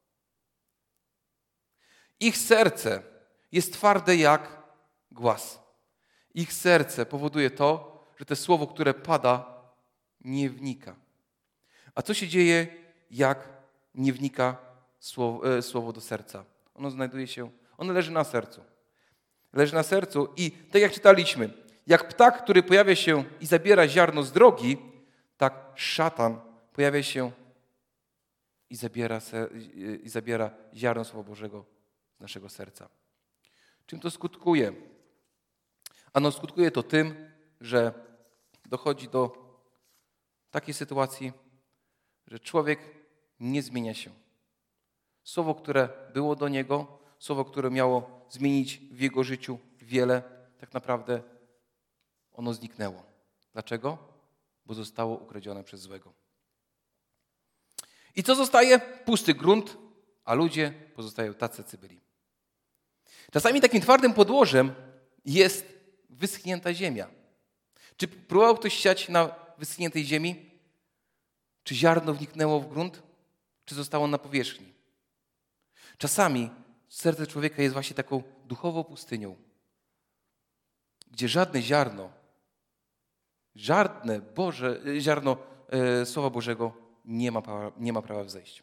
Ich serce jest twarde jak głaz. Ich serce powoduje to, że to słowo, które pada, nie wnika. A co się dzieje, jak nie wnika słowo, słowo do serca? Ono znajduje się, ono leży na sercu. Leży na sercu i tak jak czytaliśmy, jak ptak, który pojawia się i zabiera ziarno z drogi, tak szatan pojawia się i zabiera, i zabiera ziarno Słowa Bożego z naszego serca. Czym to skutkuje? Ano skutkuje to tym, że dochodzi do takiej sytuacji, że człowiek nie zmienia się. Słowo, które było do niego, słowo, które miało zmienić w jego życiu wiele, tak naprawdę ono zniknęło. Dlaczego? Bo zostało ukradzione przez złego. I co zostaje? Pusty grunt, a ludzie pozostają tacy, jacy byli. Czasami takim twardym podłożem jest wyschnięta ziemia. Czy próbował ktoś siać na wyschniętej ziemi? Czy ziarno wniknęło w grunt, czy zostało na powierzchni? Czasami serce człowieka jest właśnie taką duchową pustynią, gdzie żadne ziarno, żadne Boże, ziarno e, Słowa Bożego nie ma, prawa, nie ma prawa wzejść.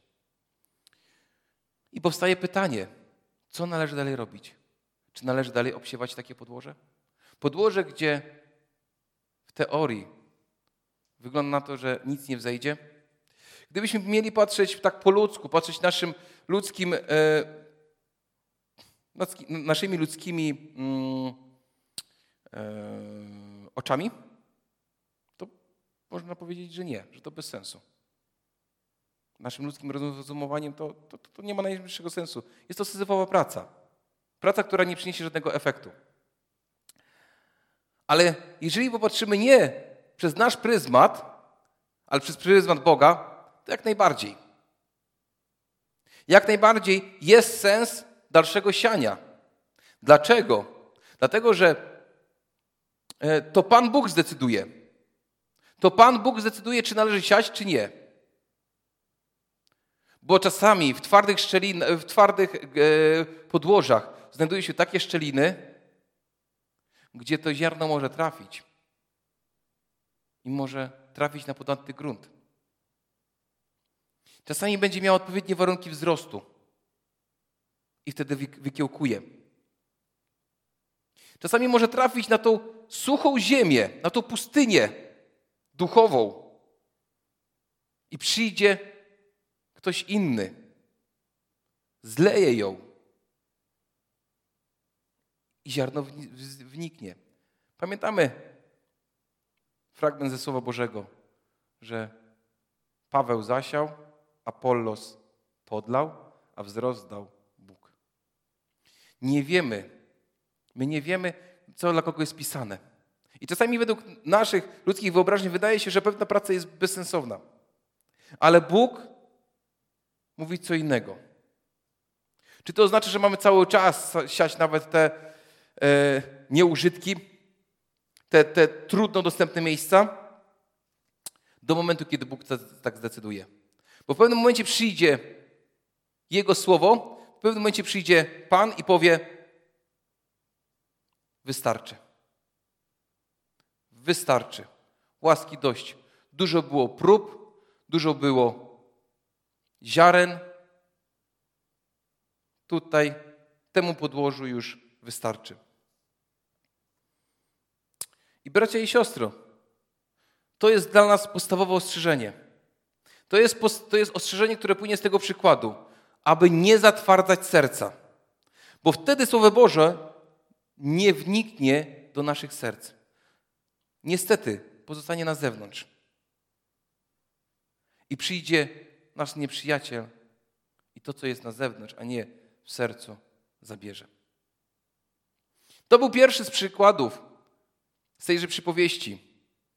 I powstaje pytanie, co należy dalej robić? Czy należy dalej obsiewać takie podłoże? Podłoże, gdzie w teorii wygląda na to, że nic nie wzejdzie. Gdybyśmy mieli patrzeć tak po ludzku, patrzeć naszym ludzkim, e, naszymi ludzkimi mm, e, oczami, to można powiedzieć, że nie, że to bez sensu. Naszym ludzkim rozumowaniem to, to, to nie ma najmniejszego sensu. Jest to syzyfowa praca. Praca, która nie przyniesie żadnego efektu. Ale jeżeli popatrzymy nie przez nasz pryzmat, ale przez pryzmat Boga, to jak najbardziej. Jak najbardziej jest sens dalszego siania. Dlaczego? Dlatego, że to Pan Bóg zdecyduje. To Pan Bóg zdecyduje, czy należy siać, czy nie. Bo czasami w twardych, szczelin, w twardych e, podłożach znajdują się takie szczeliny, gdzie to ziarno może trafić. I może trafić na podatny grunt. Czasami będzie miało odpowiednie warunki wzrostu. I wtedy wykiełkuje. Czasami może trafić na tą suchą ziemię, na tą pustynię duchową. I przyjdzie ktoś inny. Zleje ją. I ziarno wniknie. Pamiętamy fragment ze Słowa Bożego, że Paweł zasiał, Apollos podlał, a wzrost dał Bóg. Nie wiemy, my nie wiemy, co dla kogo jest pisane. I czasami według naszych ludzkich wyobrażeń wydaje się, że pewna praca jest bezsensowna. Ale Bóg mówi co innego. Czy to oznacza, że mamy cały czas siać nawet te e, nieużytki, te, te trudno dostępne miejsca? Do momentu, kiedy Bóg tak zdecyduje. Bo w pewnym momencie przyjdzie Jego Słowo, w pewnym momencie przyjdzie Pan i powie: wystarczy. Wystarczy. Łaski dość. Dużo było prób, dużo było ziaren. Tutaj temu podłożu już wystarczy. I bracia i siostro, to jest dla nas podstawowe ostrzeżenie. To jest, to jest ostrzeżenie, które płynie z tego przykładu, aby nie zatwardzać serca. Bo wtedy Słowo Boże nie wniknie do naszych serc. Niestety pozostanie na zewnątrz. I przyjdzie nasz nieprzyjaciel i to, co jest na zewnątrz, a nie w sercu, zabierze. To był pierwszy z przykładów z tejże przypowieści.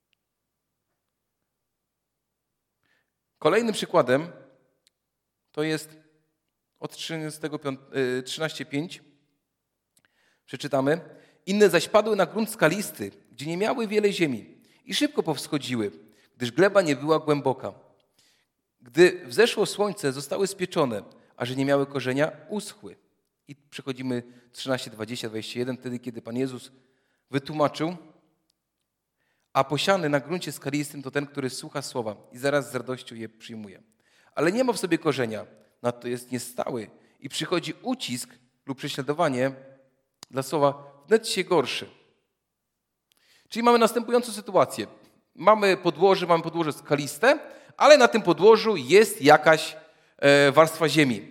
Kolejnym przykładem to jest od trzynaście pięć. Przeczytamy. Inne zaś padły na grunt skalisty, gdzie nie miały wiele ziemi i szybko powschodziły, gdyż gleba nie była głęboka. Gdy wzeszło słońce, zostały spieczone, a że nie miały korzenia, uschły. I przechodzimy trzynaście dwadzieścia dwadzieścia jeden, wtedy kiedy Pan Jezus wytłumaczył: a posiany na gruncie skalistym to ten, który słucha słowa i zaraz z radością je przyjmuje. Ale nie ma w sobie korzenia, nadto jest niestały i przychodzi ucisk lub prześladowanie dla słowa, wnet się gorszy. Czyli mamy następującą sytuację. Mamy podłoże, mamy podłoże skaliste, ale na tym podłożu jest jakaś e, warstwa ziemi.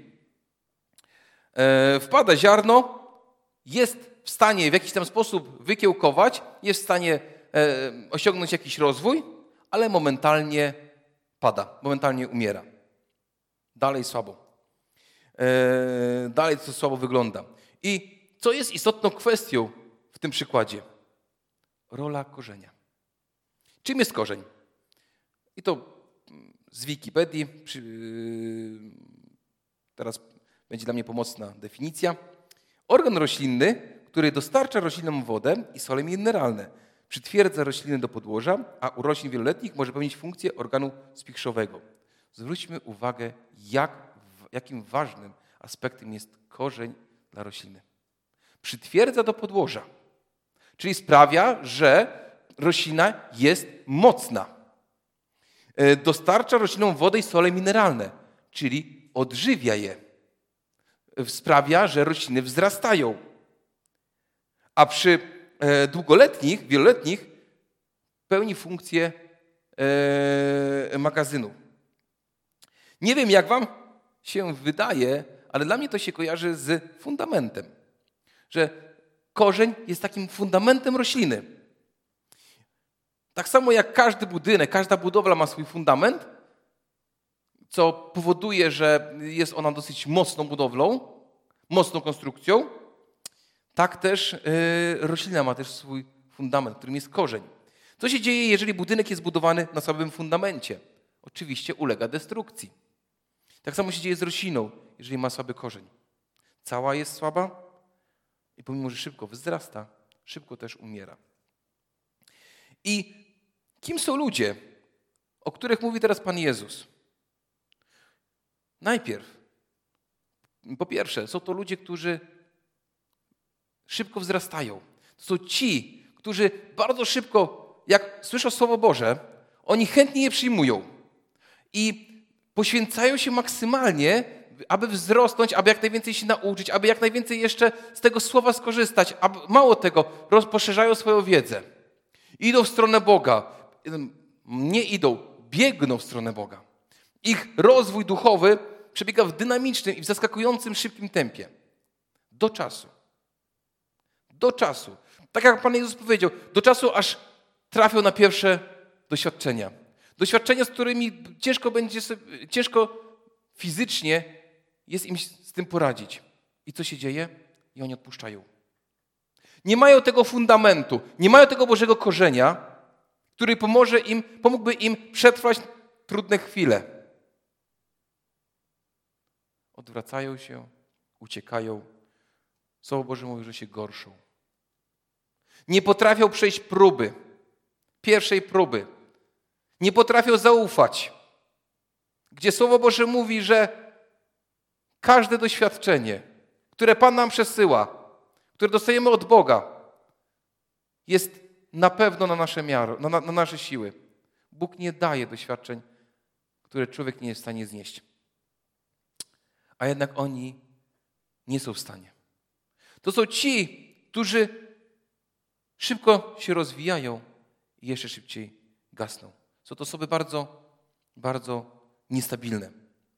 E, wpada ziarno, jest w stanie w jakiś tam sposób wykiełkować, jest w stanie e, osiągnąć jakiś rozwój, ale momentalnie pada, momentalnie umiera. Dalej słabo. E, dalej to słabo wygląda. I co jest istotną kwestią w tym przykładzie? Rola korzenia. Czym jest korzeń? I to z Wikipedii, teraz będzie dla mnie pomocna definicja. Organ roślinny, który dostarcza roślinom wodę i sole mineralne. Przytwierdza rośliny do podłoża, a u roślin wieloletnich może pełnić funkcję organu spichrzowego. Zwróćmy uwagę, jak, jakim ważnym aspektem jest korzeń dla rośliny. Przytwierdza do podłoża, czyli sprawia, że roślina jest mocna. Dostarcza roślinom wodę i sole mineralne, czyli odżywia je. Sprawia, że rośliny wzrastają. A przy długoletnich, wieloletnich pełni funkcję magazynu. Nie wiem, jak wam się wydaje, ale dla mnie to się kojarzy z fundamentem. Że korzeń jest takim fundamentem rośliny. Tak samo jak każdy budynek, każda budowla ma swój fundament, co powoduje, że jest ona dosyć mocną budowlą, mocną konstrukcją, tak też yy, roślina ma też swój fundament, którym jest korzeń. Co się dzieje, jeżeli budynek jest budowany na słabym fundamencie? Oczywiście ulega destrukcji. Tak samo się dzieje z rośliną, jeżeli ma słaby korzeń. Cała jest słaba i pomimo, że szybko wzrasta, szybko też umiera. I kim są ludzie, o których mówi teraz Pan Jezus? Najpierw, po pierwsze, są to ludzie, którzy szybko wzrastają. To są ci, którzy bardzo szybko, jak słyszą Słowo Boże, oni chętnie je przyjmują i poświęcają się maksymalnie, aby wzrosnąć, aby jak najwięcej się nauczyć, aby jak najwięcej jeszcze z tego Słowa skorzystać. Aby, mało tego, poszerzają swoją wiedzę. Idą w stronę Boga. Nie idą, biegną w stronę Boga. Ich rozwój duchowy przebiega w dynamicznym i w zaskakującym szybkim tempie. Do czasu. Do czasu. Tak jak Pan Jezus powiedział, do czasu, aż trafią na pierwsze doświadczenia. Doświadczenia, z którymi ciężko będzie sobie, ciężko fizycznie jest im z tym poradzić. I co się dzieje? I oni odpuszczają. Nie mają tego fundamentu, nie mają tego Bożego korzenia, który pomoże im, pomógłby im przetrwać trudne chwile. Odwracają się, uciekają. Słowo Boże mówi, że się gorszą. Nie potrafią przejść próby, pierwszej próby. Nie potrafią zaufać. Gdzie Słowo Boże mówi, że każde doświadczenie, które Pan nam przesyła, które dostajemy od Boga, jest na pewno na nasze miary, na, na nasze siły. Bóg nie daje doświadczeń, które człowiek nie jest w stanie znieść. A jednak oni nie są w stanie. To są ci, którzy szybko się rozwijają i jeszcze szybciej gasną. Są to osoby bardzo, bardzo niestabilne.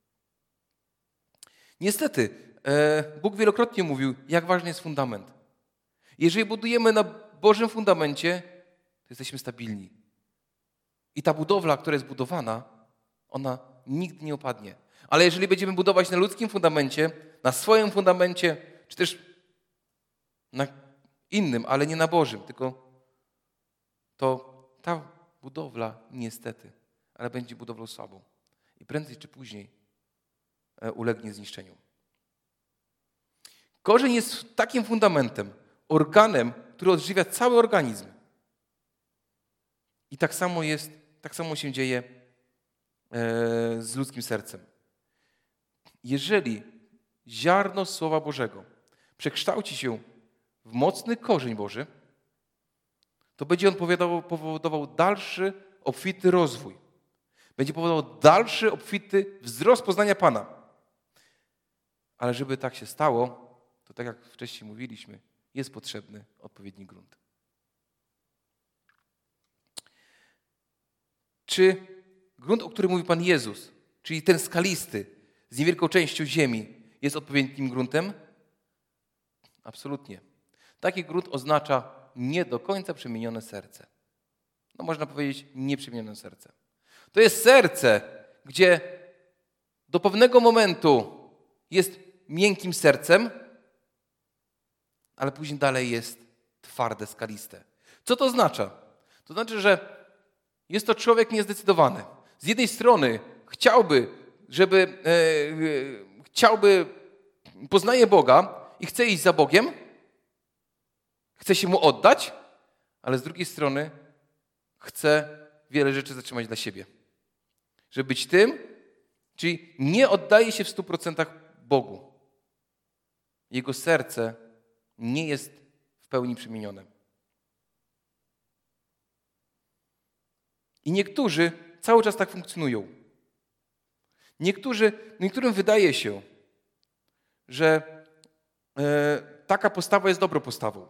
Niestety, Bóg wielokrotnie mówił, jak ważny jest fundament. Jeżeli budujemy na Bożym fundamencie, to jesteśmy stabilni. I ta budowla, która jest budowana, ona nigdy nie opadnie. Ale jeżeli będziemy budować na ludzkim fundamencie, na swoim fundamencie, czy też na innym, ale nie na Bożym, tylko to ta budowla niestety, ale będzie budowlą słabą. I prędzej czy później ulegnie zniszczeniu. Korzeń jest takim fundamentem, organem, który odżywia cały organizm. I tak samo jest, tak samo się dzieje z ludzkim sercem. Jeżeli ziarno Słowa Bożego przekształci się w mocny korzeń Boży, to będzie on powodował, powodował dalszy, obfity rozwój. Będzie powodował dalszy, obfity wzrost poznania Pana. Ale żeby tak się stało, to tak jak wcześniej mówiliśmy, jest potrzebny odpowiedni grunt. Czy grunt, o którym mówi Pan Jezus, czyli ten skalisty, z niewielką częścią ziemi, jest odpowiednim gruntem? Absolutnie. Taki grunt oznacza nie do końca przemienione serce. No można powiedzieć nieprzemienione serce. To jest serce, gdzie do pewnego momentu jest miękkim sercem, ale później dalej jest twarde, skaliste. Co to oznacza? To znaczy, że jest to człowiek niezdecydowany. Z jednej strony chciałby, żeby e, chciałby, poznaje Boga i chce iść za Bogiem, chce się Mu oddać, ale z drugiej strony chce wiele rzeczy zatrzymać dla siebie. Żeby być tym, czyli nie oddaje się w stu procentach Bogu. Jego serce nie jest w pełni przemienione. I niektórzy cały czas tak funkcjonują. Niektórzy, niektórym wydaje się, że e, taka postawa jest dobrą postawą.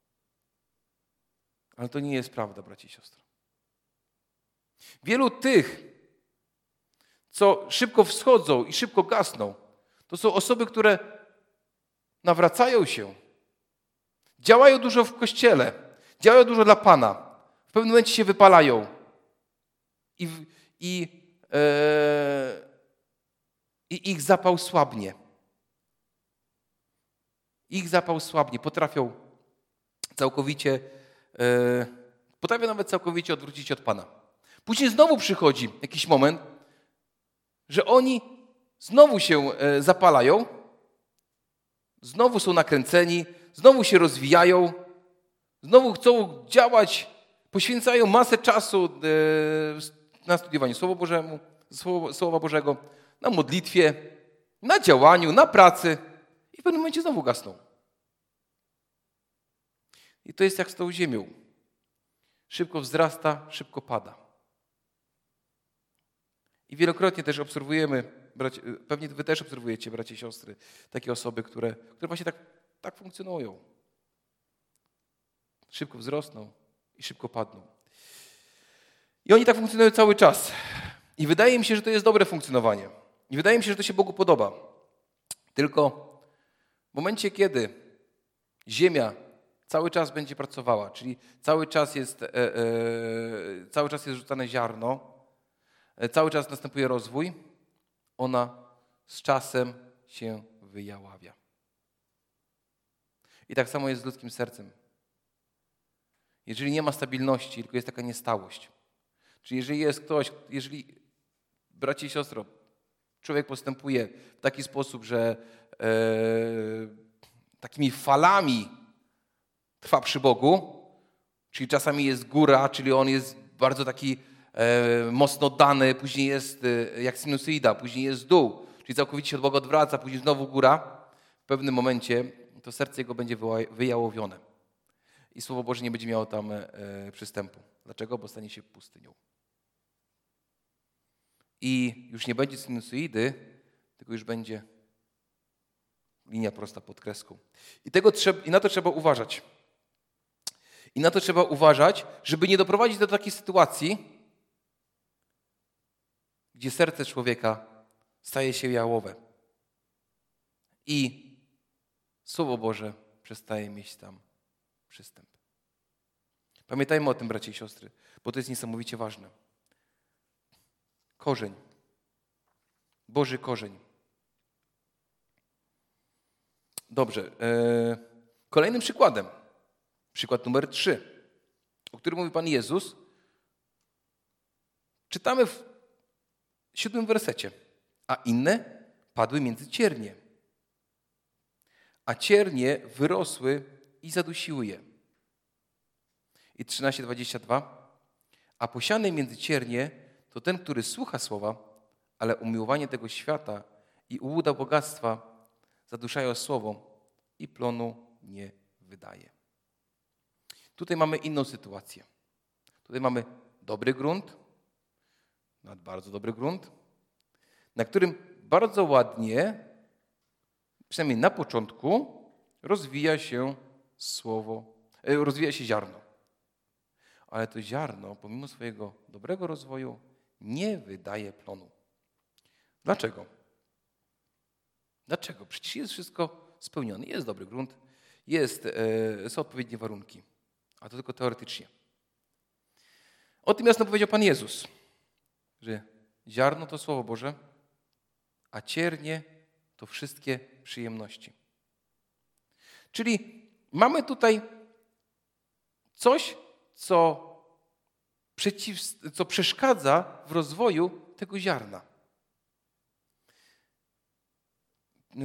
Ale to nie jest prawda, bracia i siostry. Wielu tych, co szybko wschodzą i szybko gasną, to są osoby, które nawracają się, działają dużo w Kościele, działają dużo dla Pana, w pewnym momencie się wypalają i, i, e, i ich zapał słabnie. Ich zapał słabnie, potrafią całkowicie, e, potrafią nawet całkowicie odwrócić od Pana. Później znowu przychodzi jakiś moment, że oni znowu się e, zapalają, znowu są nakręceni, znowu się rozwijają, znowu chcą działać, poświęcają masę czasu e, na studiowaniu Słowa Bożemu, Słowa, Słowa Bożego, na modlitwie, na działaniu, na pracy i w pewnym momencie znowu gasną. I to jest jak z tą ziemią. Szybko wzrasta, szybko pada. I wielokrotnie też obserwujemy, bracie, pewnie wy też obserwujecie, bracia i siostry, takie osoby, które, które właśnie tak, tak funkcjonują. Szybko wzrosną i szybko padną. I oni tak funkcjonują cały czas. I wydaje mi się, że to jest dobre funkcjonowanie. I wydaje mi się, że to się Bogu podoba. Tylko w momencie, kiedy ziemia cały czas będzie pracowała, czyli cały czas jest, e, e, cały czas jest rzucane ziarno, e, cały czas następuje rozwój, ona z czasem się wyjaławia. I tak samo jest z ludzkim sercem. Jeżeli nie ma stabilności, tylko jest taka niestałość, czyli jeżeli jest ktoś, jeżeli, bracie i siostro, człowiek postępuje w taki sposób, że e, takimi falami trwa przy Bogu, czyli czasami jest góra, czyli on jest bardzo taki e, mocno dany, później jest e, jak sinusoida, później jest dół, czyli całkowicie się od Boga odwraca, później znowu góra. W pewnym momencie to serce jego będzie wyjałowione i Słowo Boże nie będzie miało tam e, przystępu. Dlaczego? Bo stanie się pustynią. I już nie będzie sinusoidy, tylko już będzie linia prosta pod kreską. I, tego trzeba, i na to trzeba uważać. I na to trzeba uważać, żeby nie doprowadzić do takiej sytuacji, gdzie serce człowieka staje się jałowe. I Słowo Boże przestaje mieć tam przystęp. Pamiętajmy o tym, bracia i siostry, bo to jest niesamowicie ważne. Korzeń. Boży korzeń. Dobrze. E, kolejnym przykładem. Przykład numer trzy, o którym mówi Pan Jezus. Czytamy w siódmym wersecie. A inne padły między ciernie. A ciernie wyrosły i zadusiły je. I trzynaście dwadzieścia dwa. A posiany między ciernie to ten, który słucha słowa, ale umiłowanie tego świata i ułuda bogactwa zaduszają słowo i plonu nie wydaje. Tutaj mamy inną sytuację. Tutaj mamy dobry grunt, nawet bardzo dobry grunt, na którym bardzo ładnie, przynajmniej na początku, rozwija się słowo, rozwija się ziarno. Ale to ziarno, pomimo swojego dobrego rozwoju, nie wydaje plonu. Dlaczego? Dlaczego? Przecież jest wszystko spełnione. Jest dobry grunt, jest, e, są odpowiednie warunki. A to tylko teoretycznie. O tym jasno powiedział Pan Jezus, że ziarno to Słowo Boże, a ciernie to wszystkie przyjemności. Czyli mamy tutaj coś, co, przeciw, co przeszkadza w rozwoju tego ziarna.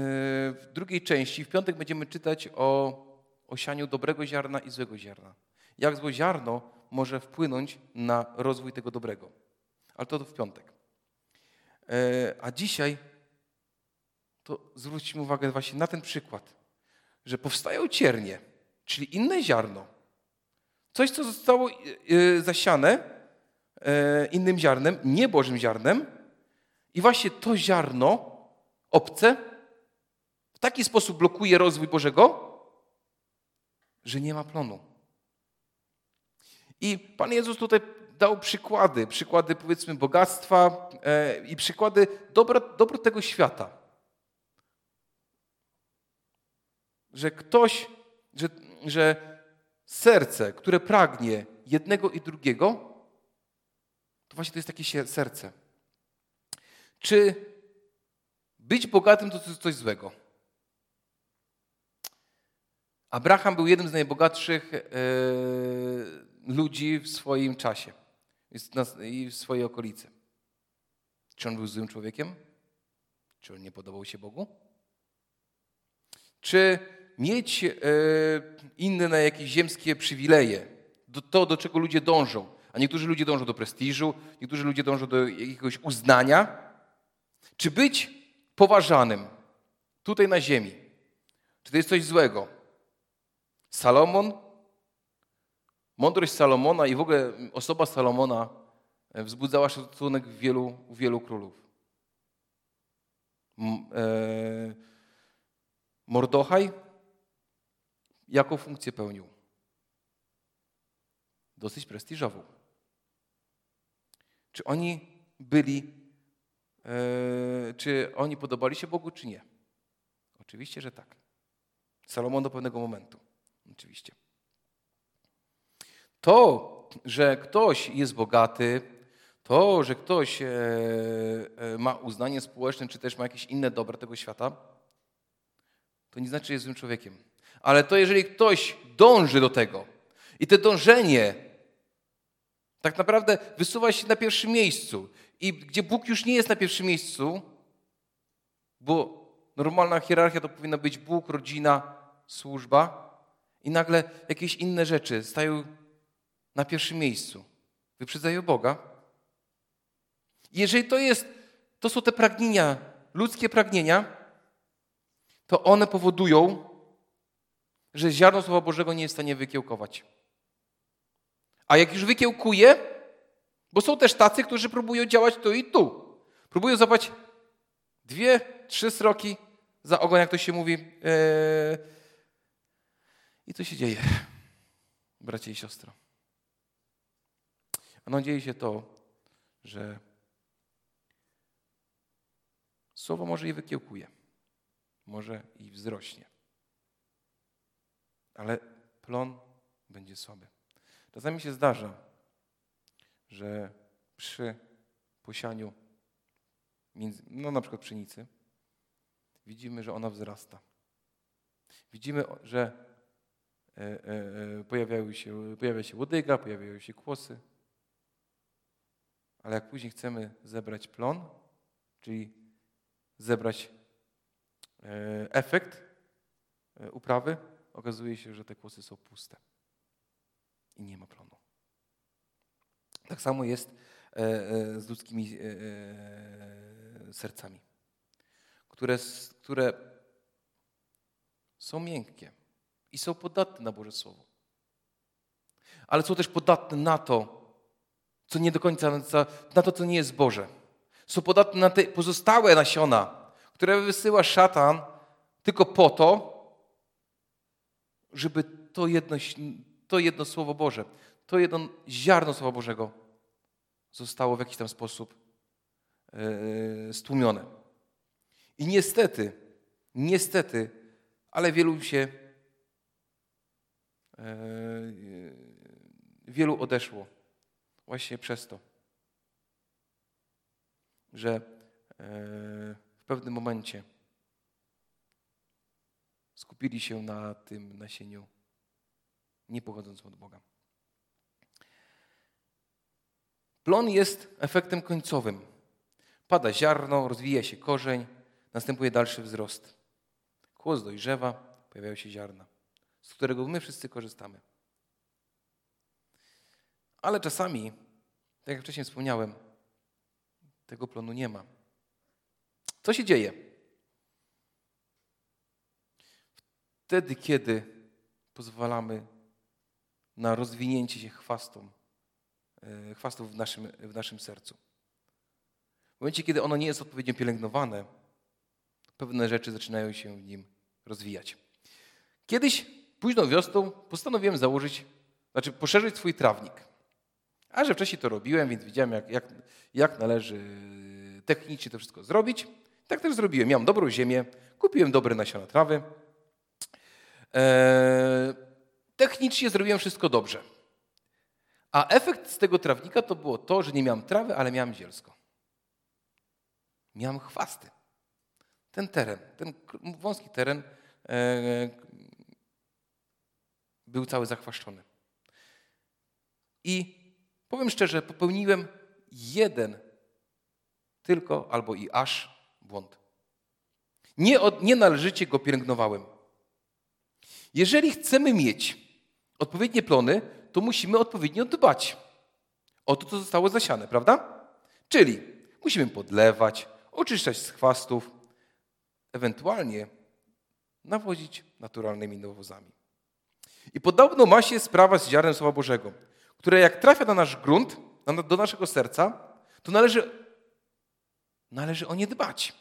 W drugiej części, w piątek, będziemy czytać o, o sianiu dobrego ziarna i złego ziarna. Jak złe ziarno może wpłynąć na rozwój tego dobrego. Ale to w piątek. A dzisiaj to zwróćmy uwagę właśnie na ten przykład, że powstają ciernie, czyli inne ziarno. Coś, co zostało zasiane innym ziarnem, nie Bożym ziarnem i właśnie to ziarno obce w taki sposób blokuje rozwój Bożego, że nie ma plonu. I Pan Jezus tutaj dał przykłady, przykłady powiedzmy bogactwa e, i przykłady dobra, dobra tego świata. Że ktoś, że, że serce, które pragnie jednego i drugiego, to właśnie to jest takie serce. Czy być bogatym to coś złego? Abraham był jednym z najbogatszych e, ludzi w swoim czasie i w swojej okolicy. Czy on był złym człowiekiem? Czy on nie podobał się Bogu? Czy mieć e, inne jakieś ziemskie przywileje, do, to do czego ludzie dążą, a niektórzy ludzie dążą do prestiżu, niektórzy ludzie dążą do jakiegoś uznania, czy być poważanym tutaj na ziemi, czy to jest coś złego? Salomon, mądrość Salomona i w ogóle osoba Salomona wzbudzała szacunek u wielu, wielu królów. Mordochaj jaką funkcję pełnił? Dosyć prestiżową. Czy oni byli, e, czy oni podobali się Bogu, czy nie? Oczywiście, że tak. Salomon do pewnego momentu. Oczywiście. To, że ktoś jest bogaty, to, że ktoś e, e, ma uznanie społeczne, czy też ma jakieś inne dobra tego świata, to nie znaczy, że jest złym człowiekiem. Ale to, jeżeli ktoś dąży do tego i to dążenie tak naprawdę wysuwa się na pierwszym miejscu i gdzie Bóg już nie jest na pierwszym miejscu, bo normalna hierarchia to powinna być Bóg, rodzina, służba i nagle jakieś inne rzeczy stają na pierwszym miejscu. Wyprzedzają Boga. I jeżeli to jest, to są te pragnienia, ludzkie pragnienia, to one powodują, że ziarno Słowa Bożego nie jest w stanie wykiełkować. A jak już wykiełkuje, bo są też tacy, którzy próbują działać tu i tu. Próbują złapać dwie, trzy sroki za ogon, jak to się mówi. Eee... I co się dzieje, bracie i siostro? Ano dzieje się to, że słowo może i wykiełkuje, może i wzrośnie, ale plon będzie słaby. Czasami się zdarza, że przy posianiu, między, no na przykład pszenicy, widzimy, że ona wzrasta. Widzimy, że e, e, pojawiają się, pojawia się łodyga, pojawiają się kłosy, ale jak później chcemy zebrać plon, czyli zebrać e, efekt e, uprawy, okazuje się, że te kłosy są puste. I nie ma plonu. Tak samo jest e, e, z ludzkimi e, e, sercami, które, które są miękkie i są podatne na Boże Słowo. Ale są też podatne na to, co nie do końca, na to, co nie jest Boże. Są podatne na te pozostałe nasiona, które wysyła szatan tylko po to, żeby to jedno, to jedno Słowo Boże, to jedno ziarno Słowa Bożego zostało w jakiś tam sposób yy, stłumione. I niestety, niestety, ale wielu się, yy, wielu odeszło właśnie przez to, że yy, w pewnym momencie skupili się na tym nasieniu nie pochodzącym od Boga. Plon jest efektem końcowym. Pada ziarno, rozwija się korzeń, następuje dalszy wzrost. Kłos dojrzewa, pojawiają się ziarna, z którego my wszyscy korzystamy. Ale czasami, tak jak wcześniej wspomniałem, tego plonu nie ma. Co się dzieje? Wtedy, kiedy pozwalamy na rozwinięcie się chwastom, chwastów w naszym, w naszym sercu. W momencie, kiedy ono nie jest odpowiednio pielęgnowane, pewne rzeczy zaczynają się w nim rozwijać. Kiedyś, późną wiosną, postanowiłem założyć, znaczy poszerzyć swój trawnik. A że wcześniej to robiłem, więc wiedziałem, jak, jak, jak należy technicznie to wszystko zrobić. Tak też zrobiłem. Miałem dobrą ziemię, kupiłem dobre nasiona trawy. Eee, technicznie zrobiłem wszystko dobrze. A efekt z tego trawnika to było to, że nie miałem trawy, ale miałem zielsko. Miałem chwasty. Ten teren, ten wąski teren e, był cały zachwaszczony. I powiem szczerze, popełniłem jeden tylko albo i aż błąd. Nie, od, nie należycie go pielęgnowałem. Jeżeli chcemy mieć odpowiednie plony, to musimy odpowiednio dbać o to, co zostało zasiane, prawda? Czyli musimy podlewać, oczyszczać z chwastów, ewentualnie nawozić naturalnymi nawozami. I podobno ma się sprawa z ziarnem Słowa Bożego, które jak trafia na nasz grunt, do naszego serca, to należy, należy o nie dbać.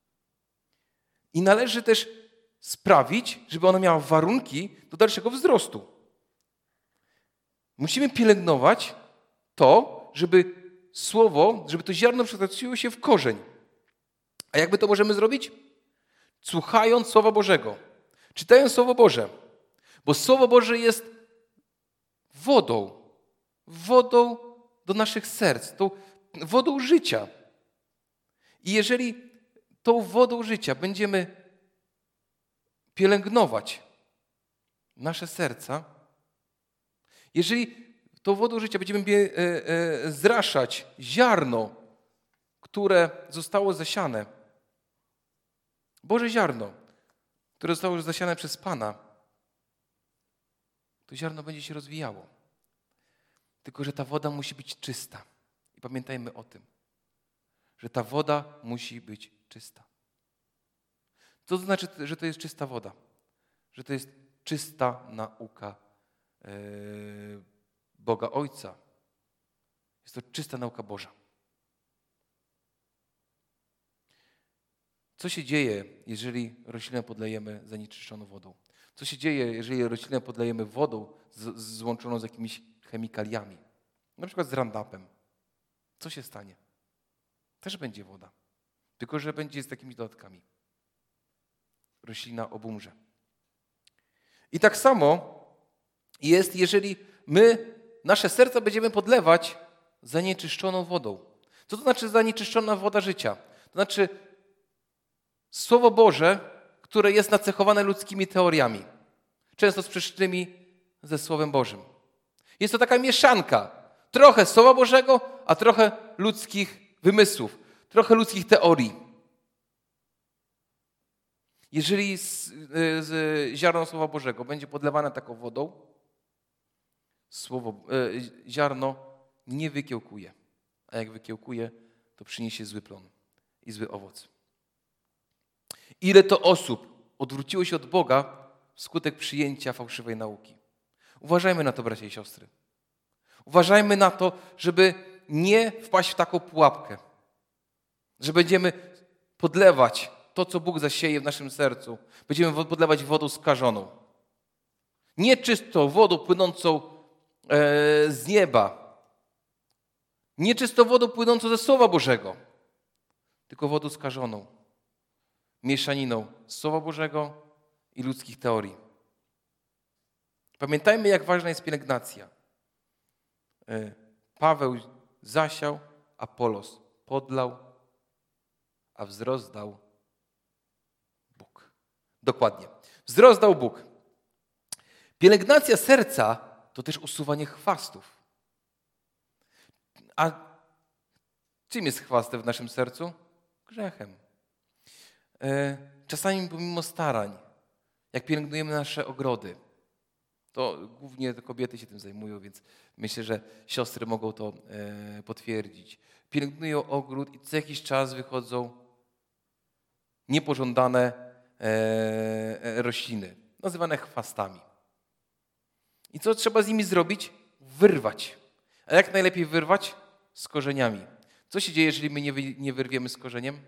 I należy też sprawić, żeby ono miało warunki do dalszego wzrostu. Musimy pielęgnować to, żeby słowo, żeby to ziarno przekształciło się w korzeń. A jak my to możemy zrobić? Słuchając Słowa Bożego, czytając Słowo Boże. Bo Słowo Boże jest wodą, wodą do naszych serc, tą wodą życia. I jeżeli tą wodą życia będziemy pielęgnować nasze serca, jeżeli tą wodą życia będziemy zraszać ziarno, które zostało zasiane, Boże ziarno, które zostało zasiane przez Pana, to ziarno będzie się rozwijało. Tylko że ta woda musi być czysta. I pamiętajmy o tym, że ta woda musi być czysta. Co to znaczy, że to jest czysta woda? Że to jest czysta nauka Boga Ojca. Jest to czysta nauka Boża. Co się dzieje, jeżeli roślinę podlejemy zanieczyszczoną wodą? Co się dzieje, jeżeli roślinę podlejemy wodą z, złączoną z jakimiś chemikaliami? Na przykład z Roundupem. Co się stanie? Też będzie woda. Tylko że będzie z takimi dodatkami. Roślina obumrze. I tak samo jest, jeżeli my nasze serca będziemy podlewać zanieczyszczoną wodą. Co to znaczy zanieczyszczona woda życia? To znaczy Słowo Boże, które jest nacechowane ludzkimi teoriami, często sprzecznymi ze Słowem Bożym. Jest to taka mieszanka. Trochę Słowa Bożego, a trochę ludzkich wymysłów, trochę ludzkich teorii. Jeżeli z, z ziarno Słowa Bożego będzie podlewane taką wodą, słowo, e, ziarno nie wykiełkuje. A jak wykiełkuje, to przyniesie zły plon i zły owoc. Ile to osób odwróciło się od Boga wskutek przyjęcia fałszywej nauki. Uważajmy na to, bracia i siostry. Uważajmy na to, żeby nie wpaść w taką pułapkę, że będziemy podlewać to, co Bóg zasieje w naszym sercu. Będziemy podlewać wodą skażoną. Nie czystą wodą płynącą e, z nieba. Nie czystą wodą płynącą ze Słowa Bożego, tylko wodą skażoną. Mieszaniną Słowa Bożego i ludzkich teorii. Pamiętajmy, jak ważna jest pielęgnacja. Paweł zasiał, Apolos podlał, a wzrost dał Bóg. Dokładnie. Wzrost dał Bóg. Pielęgnacja serca to też usuwanie chwastów. A czym jest chwastem w naszym sercu? Grzechem. Czasami pomimo starań, jak pielęgnujemy nasze ogrody, To głównie te kobiety się tym zajmują, więc myślę, że siostry mogą to e, potwierdzić. Pielęgnują ogród i co jakiś czas wychodzą niepożądane e, rośliny, nazywane chwastami. I co trzeba z nimi zrobić? Wyrwać. A jak najlepiej wyrwać? Z korzeniami. Co się dzieje, jeżeli my nie, wy, nie wyrwiemy z korzeniem?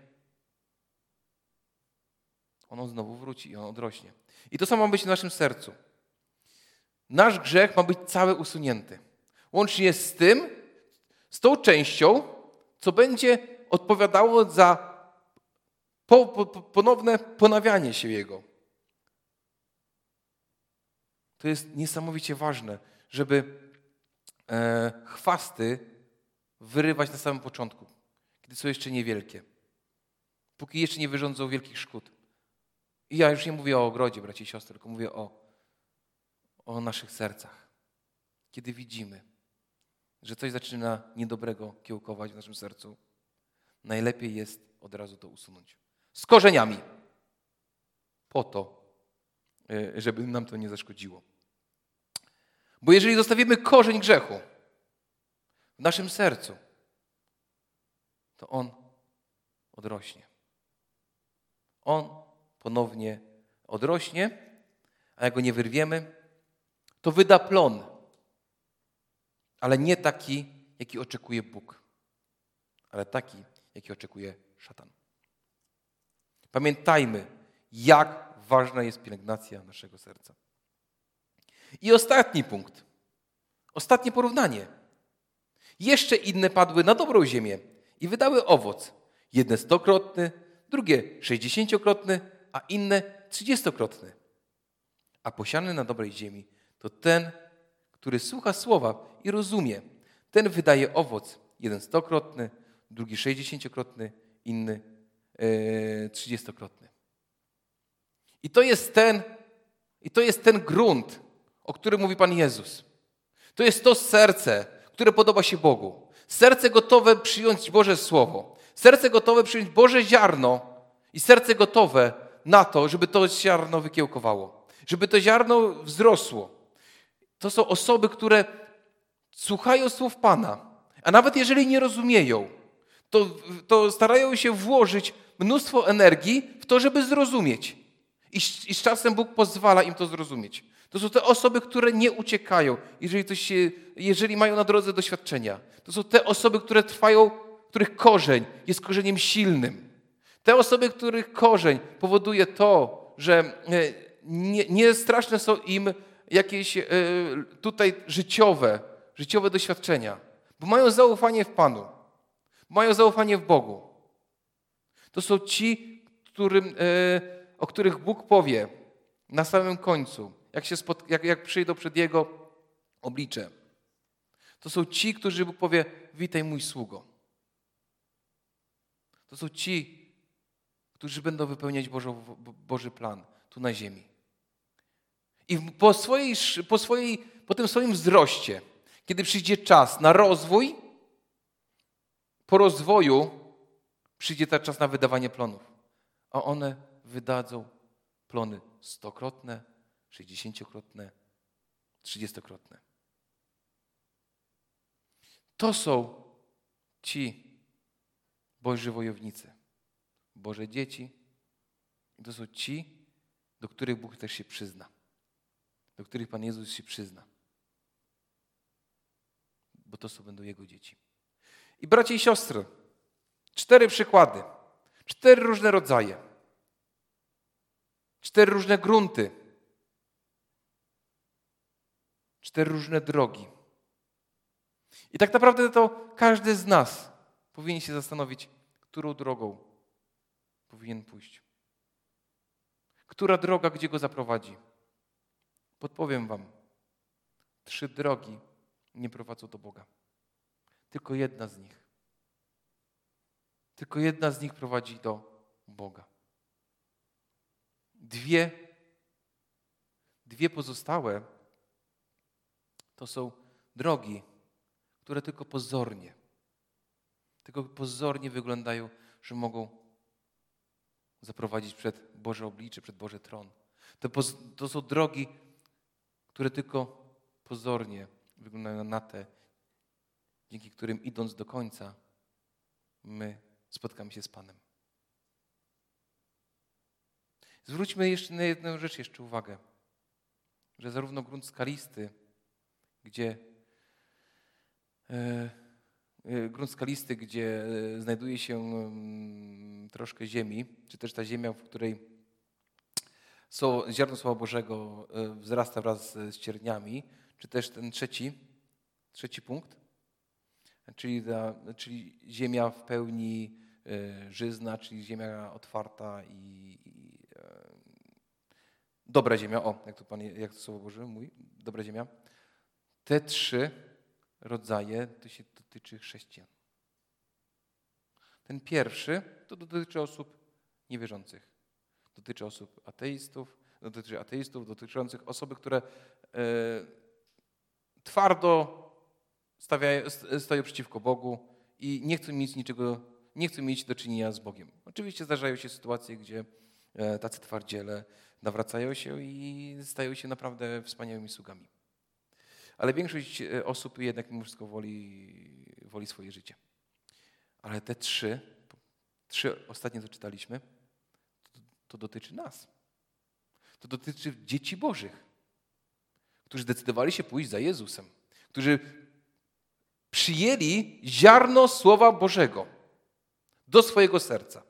Ono znowu wróci i on odrośnie. I to samo ma być w naszym sercu. Nasz grzech ma być cały usunięty. Łącznie z tym, z tą częścią, co będzie odpowiadało za po, po, ponowne ponawianie się Jego. To jest niesamowicie ważne, żeby e, chwasty wyrywać na samym początku, kiedy są jeszcze niewielkie. Póki jeszcze nie wyrządzą wielkich szkód. I ja już nie mówię o ogrodzie, bracia i siostry, tylko mówię o, o naszych sercach. Kiedy widzimy, że coś zaczyna niedobrego kiełkować w naszym sercu, najlepiej jest od razu to usunąć. Z korzeniami. Po to, żeby nam to nie zaszkodziło. Bo jeżeli zostawimy korzeń grzechu w naszym sercu, to on odrośnie. On ponownie odrośnie, a jak go nie wyrwiemy, to wyda plon. Ale nie taki, jaki oczekuje Bóg, ale taki, jaki oczekuje szatan. Pamiętajmy, jak ważna jest pielęgnacja naszego serca. I ostatni punkt. Ostatnie porównanie. Jeszcze inne padły na dobrą ziemię i wydały owoc. Jedne stokrotny, drugie sześćdziesięciokrotny, a inne trzydziestokrotny. A posiany na dobrej ziemi to ten, który słucha słowa i rozumie. Ten wydaje owoc. Jeden stokrotny, drugi sześćdziesięciokrotny, inny e, trzydziestokrotny. I to jest ten, i to jest ten grunt, o którym mówi Pan Jezus. To jest to serce, które podoba się Bogu. Serce gotowe przyjąć Boże Słowo. Serce gotowe przyjąć Boże ziarno i serce gotowe na to, żeby to ziarno wykiełkowało. Żeby to ziarno wzrosło. To są osoby, które słuchają słów Pana, a nawet jeżeli nie rozumieją, to, to starają się włożyć mnóstwo energii w to, żeby zrozumieć. I, I z czasem Bóg pozwala im to zrozumieć. To są te osoby, które nie uciekają, jeżeli, coś się, jeżeli mają na drodze doświadczenia. To są te osoby, które trwają, których korzeń jest korzeniem silnym. Te osoby, których korzeń powoduje to, że nie, nie straszne są im jakieś tutaj życiowe, życiowe doświadczenia. Bo mają zaufanie w Panu. Mają zaufanie w Bogu. To są ci, którym, o których Bóg powie na samym końcu, jak, się spot, jak, jak przyjdą przed Jego oblicze. To są ci, którzy Bóg powie, witaj mój sługo. To są ci, którzy będą wypełniać Bożo, Boży plan tu na ziemi. I po, swojej, po, swojej, po tym swoim wzroście, kiedy przyjdzie czas na rozwój, po rozwoju przyjdzie ten czas na wydawanie plonów. A one wydadzą plony stokrotne, sześćdziesięciokrotne, trzydziestokrotne. To są ci Boży wojownicy, Boże dzieci. I to są ci, do których Bóg też się przyzna. Do których Pan Jezus się przyzna. Bo to są będą Jego dzieci. I bracia i siostry, cztery przykłady. Cztery różne rodzaje. Cztery różne grunty. Cztery różne drogi. I tak naprawdę to każdy z nas powinien się zastanowić, którą drogą powinien pójść. Która droga, gdzie go zaprowadzi? Podpowiem wam. Trzy drogi nie prowadzą do Boga. Tylko jedna z nich. Tylko jedna z nich prowadzi do Boga. Dwie, dwie pozostałe to są drogi, które tylko pozornie, tylko pozornie wyglądają, że mogą zaprowadzić przed Boże oblicze, przed Boży tron. To, to są drogi, które tylko pozornie wyglądają na te, dzięki którym idąc do końca, my spotkamy się z Panem. Zwróćmy jeszcze na jedną rzecz jeszcze uwagę, że zarówno grunt skalisty, gdzie e, e, grunt skalisty, gdzie e, znajduje się mm, troszkę ziemi, czy też ta ziemia, w której so, ziarno Słowa Bożego e, wzrasta wraz z cierniami, czy też ten trzeci, trzeci punkt, czyli, ta, czyli ziemia w pełni e, żyzna, czyli ziemia otwarta i, i e, dobra ziemia, o, jak to, Pan, jak to Słowo Boże mówi, dobra ziemia. Te trzy rodzaje to się dotyczy chrześcijan. Ten pierwszy to dotyczy osób niewierzących. Dotyczy osób ateistów, dotyczy ateistów, dotyczących osoby, które e, twardo stawiają, stoją przeciwko Bogu i nie chcą mieć niczego, nie chcą mieć do czynienia z Bogiem. Oczywiście zdarzają się sytuacje, gdzie e, tacy twardziele nawracają się i stają się naprawdę wspaniałymi sługami. Ale większość osób jednak mimo wszystko woli, woli swoje życie. Ale te trzy, trzy ostatnie, co czytaliśmy, to, to dotyczy nas. To dotyczy dzieci Bożych, którzy zdecydowali się pójść za Jezusem, którzy przyjęli ziarno Słowa Bożego do swojego serca.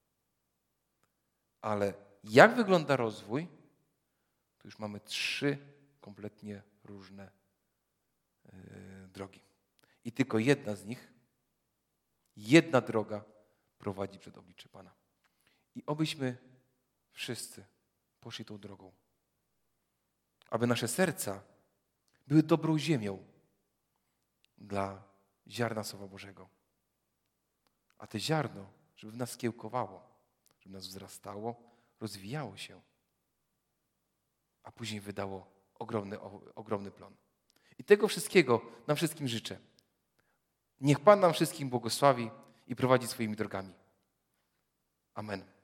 Ale jak wygląda rozwój, to już mamy trzy kompletnie różne yy, drogi. I tylko jedna z nich, jedna droga prowadzi przed oblicze Pana. I obyśmy wszyscy poszli tą drogą. Aby nasze serca były dobrą ziemią dla ziarna Słowa Bożego. A to ziarno, żeby w nas kiełkowało, żeby w nas wzrastało, rozwijało się, a później wydało ogromny, ogromny plon. I tego wszystkiego nam wszystkim życzę. Niech Pan nam wszystkim błogosławi i prowadzi swoimi drogami. Amen.